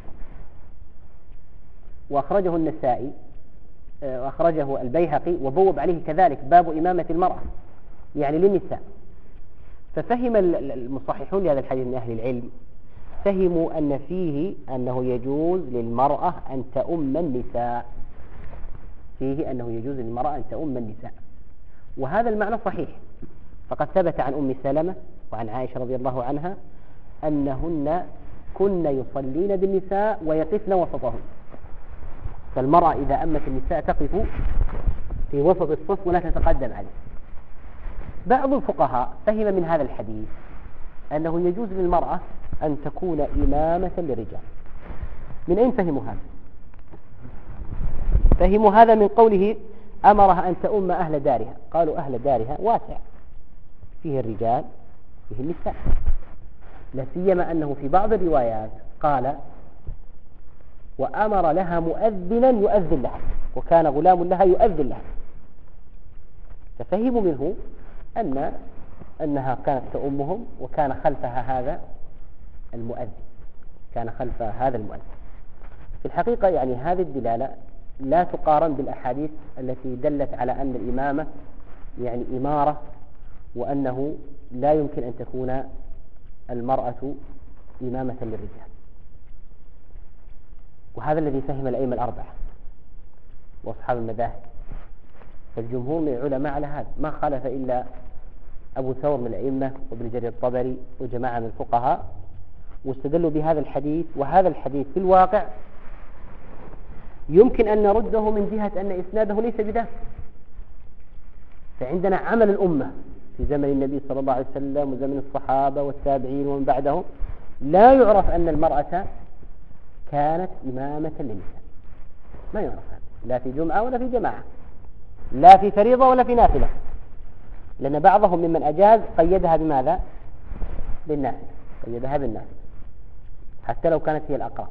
وأخرجه النسائي وأخرجه البيهقي وبوب عليه كذلك باب إمامة المرأة يعني للنساء. ففهم المصححون لهذا الحديث من أهل العلم، فهموا أن فيه أنه يجوز للمرأة أن تؤم النساء، فيه أنه يجوز للمرأة أن تؤم النساء، وهذا المعنى صحيح. فقد ثبت عن أم سلمة وعن عائشة رضي الله عنها أنهن كن يصلين بالنساء ويقفن وسطهن، فالمرأة إذا أمت النساء تقف في وسط الصف ولا تتقدم عليه. بعض الفقهاء فهم من هذا الحديث أنه يجوز للمرأة أن تكون إمامة للرجال. من أين فهموا هذا؟ فهموا هذا من قوله: أمرها أن تؤم أهل دارها. قالوا: أهل دارها واسع، فيه الرجال فيه النساء، لا سيما أنه في بعض الروايات قال: وأمر لها مؤذنا يؤذن لها، وكان غلام لها يؤذن لها. ففهموا منه أن أنها كانت تؤمهم، وكان خلفها هذا المؤذن كان خلفها هذا المؤذن. في الحقيقة يعني هذه الدلالة لا تقارن بالأحاديث التي دلت على أن الإمامة يعني إمارة، وأنه لا يمكن أن تكون المرأة إمامة للرجال. وهذا الذي فهم الأئمة الأربعة وأصحاب المذاهب، فالجمهور من العلماء على هذا، ما خالف إلا أبو ثور من الأئمة وابن جرير الطبري وجماعة من الفقهاء، واستدلوا بهذا الحديث. وهذا الحديث في الواقع يمكن أن نرده من جهة أن إسناده ليس بذاك. فعندنا عمل الأمة في زمن النبي صلى الله عليه وسلم وزمن الصحابة والتابعين ومن بعدهم، لا يعرف أن المرأة كانت إمامة للنساء، ما يعرف هذا، لا في جمعة ولا في جماعة، لا في فريضة ولا في نافلة، لأن بعضهم ممن أجاز قيدها بماذا؟ بالنافلة، قيدها بالنافلة حتى لو كانت هي الأقرب.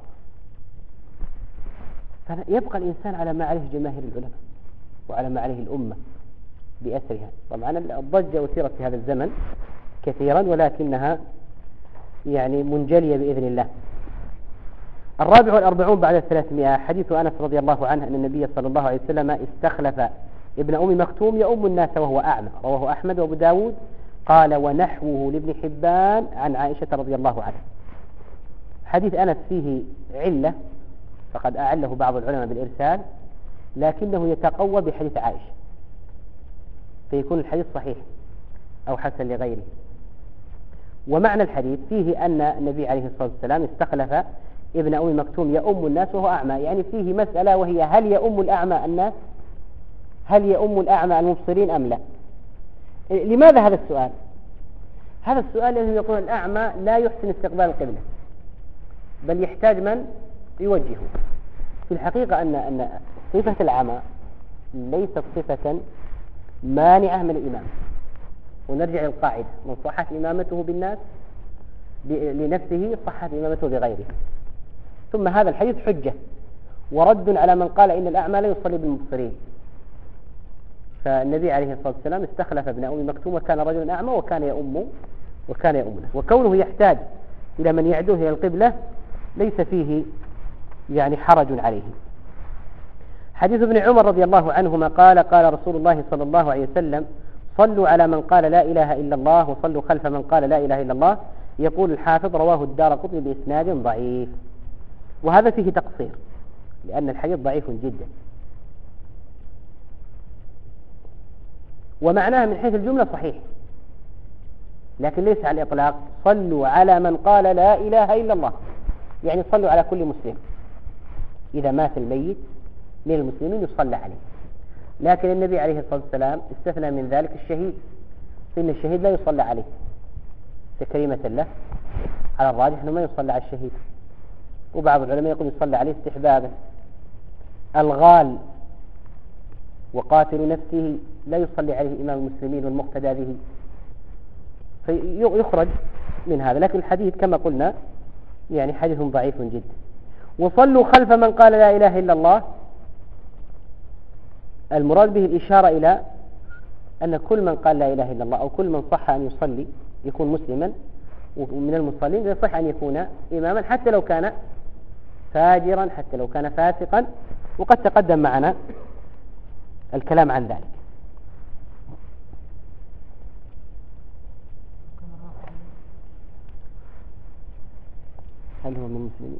فيبقى الإنسان على ما عليه جماهير العلماء وعلى ما عليه الأمة بأسرها. طبعا الضجة أثيرت في هذا الزمن كثيرا، ولكنها يعني منجلية بإذن الله. الرابع والأربعون بعد الثلاثمائة، حديث أنس رضي الله عنه أن النبي صلى الله عليه وسلم استخلف ابن أم مكتوم يؤم الناس وهو أعمى، رواه أحمد وأبو داود. قال: ونحوه لابن حبان عن عائشة رضي الله عنها. حديث أنس فيه علة، فقد أعله بعض العلماء بالإرسال، لكنه يتقوى بحديث عائشة، فيكون الحديث صحيح. أو حسن لغيره. ومعنى الحديث فيه أن النبي عليه الصلاة والسلام استخلف ابن أم مكتوم يؤم الناس وهو أعمى، يعني فيه مسألة وهي هل يؤم الأعمى الناس؟ هل يؤم الأعمى المبصرين أم لا؟ لماذا هذا السؤال؟ هذا السؤال لأنه يقول الأعمى لا يحسن استقبال القبلة، بل يحتاج من يوجهه. في الحقيقة أن أن صفة العمى ليست صفة مانعة من الإمامة. ونرجع للقاعدة: من صحت إمامته بالناس لنفسه صحت إمامته بغيره. ثم هذا الحديث حجة ورد على من قال إن الأعمى لا يصلي بالمبصرين. فالنبي عليه الصلاة والسلام استخلف ابن أم مكتوم وكان رجلا أعمى وكان يؤم وكان يؤمنا، وكونه يحتاج إلى من يعدوه إلى القبلة ليس فيه يعني حرج عليه. حديث ابن عمر رضي الله عنهما قال: قال رسول الله صلى الله عليه وسلم: صلوا على من قال لا إله إلا الله وصلوا خلف من قال لا إله إلا الله. يقول الحافظ: رواه الدارقطني بإسناد ضعيف. وهذا فيه تقصير لأن الحديث ضعيف جدا، ومعناه من حيث الجملة صحيح، لكن ليس على الإطلاق. صلوا على من قال لا إله إلا الله، يعني صلوا على كل مسلم. إذا مات الميت من المسلمين يصلى عليه، لكن النبي عليه الصلاة والسلام استثنى من ذلك الشهيد، فإن الشهيد لا يصلى عليه تكريمة له. على الراجح أنه ما يصلى على الشهيد، وبعض العلماء يقول يصلى عليه استحبابا. الغال وقاتل نفسه لا يصلي عليه إمام المسلمين والمقتدى به، فيخرج من هذا. لكن الحديث كما قلنا يعني حديث ضعيف جدا. وصلوا خلف من قال لا إله إلا الله، المراد به الإشارة إلى أن كل من قال لا إله إلا الله أو كل من صح أن يصلي يكون مسلما ومن المصلين، يصح أن يكون إماما حتى لو كان فاجرا، حتى لو كان فاسقا، وقد تقدم معنا الكلام عن ذلك. هل هو من المسلمين؟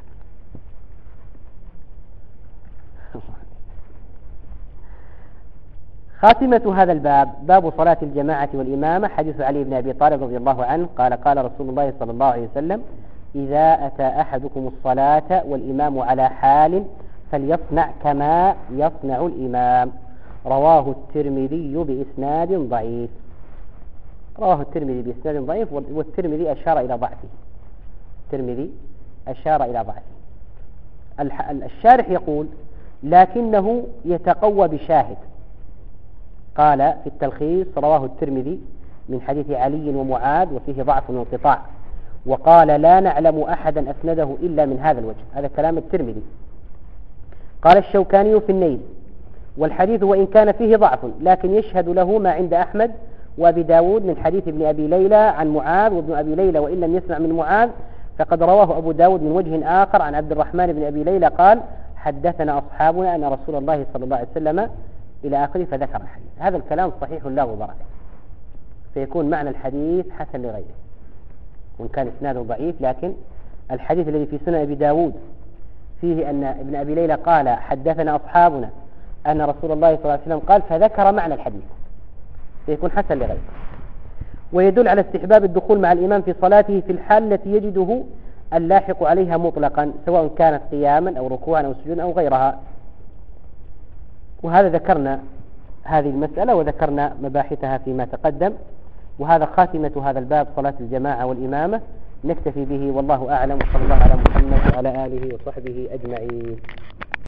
خاتمة هذا الباب باب صلاة الجماعة والإمامة. حديث علي بن أبي طالب رضي الله عنه قال: قال رسول الله صلى الله عليه وسلم: إذا أتى أحدكم الصلاة والإمام على حال فليصنع كما يصنع الإمام. رواه الترمذي بإسناد ضعيف. رواه الترمذي بإسناد ضعيف، والترمذي أشار إلى ضعفه. الترمذي أشار إلى ضعفه. الشارح يقول: لكنه يتقوى بشاهد. قال في التلخيص: رواه الترمذي من حديث علي ومعاذ وفيه ضعف وانقطاع. وقال: لا نعلم أحدا أسنده إلا من هذا الوجه. هذا كلام الترمذي. قال الشوكاني في النيل: والحديث وإن كان فيه ضعف لكن يشهد له ما عند أحمد وأبي داود من حديث ابن أبي ليلى عن معاذ، وابن أبي ليلى وإن لم يسمع من معاذ فقد رواه أبو داود من وجه آخر عن عبد الرحمن بن أبي ليلى قال: حدثنا أصحابنا أن رسول الله صلى الله عليه وسلم إلى آخره، فذكر الحديث. هذا الكلام صحيح لا غبار عليه، فيكون معنى الحديث حسن لغيره، وإن كان إسناده ضعيف. لكن الحديث الذي في سنن أبي داود فيه أن ابن أبي ليلى قال: حدثنا أصحابنا أن رسول الله صلى الله عليه وسلم قال، فذكر معنى الحديث، فيكون حسن لغيره. ويدل على استحباب الدخول مع الإمام في صلاته في الحال التي يجده اللاحق عليها مطلقا، سواء كانت قياما أو ركوعا أو سجودا أو غيرها. وهذا ذكرنا هذه المسألة وذكرنا مباحثها فيما تقدم. وهذا خاتمة هذا الباب، صلاة الجماعة والإمامة. نكتفي به والله أعلم، وصلى الله على محمد وعلى آله وصحبه أجمعين.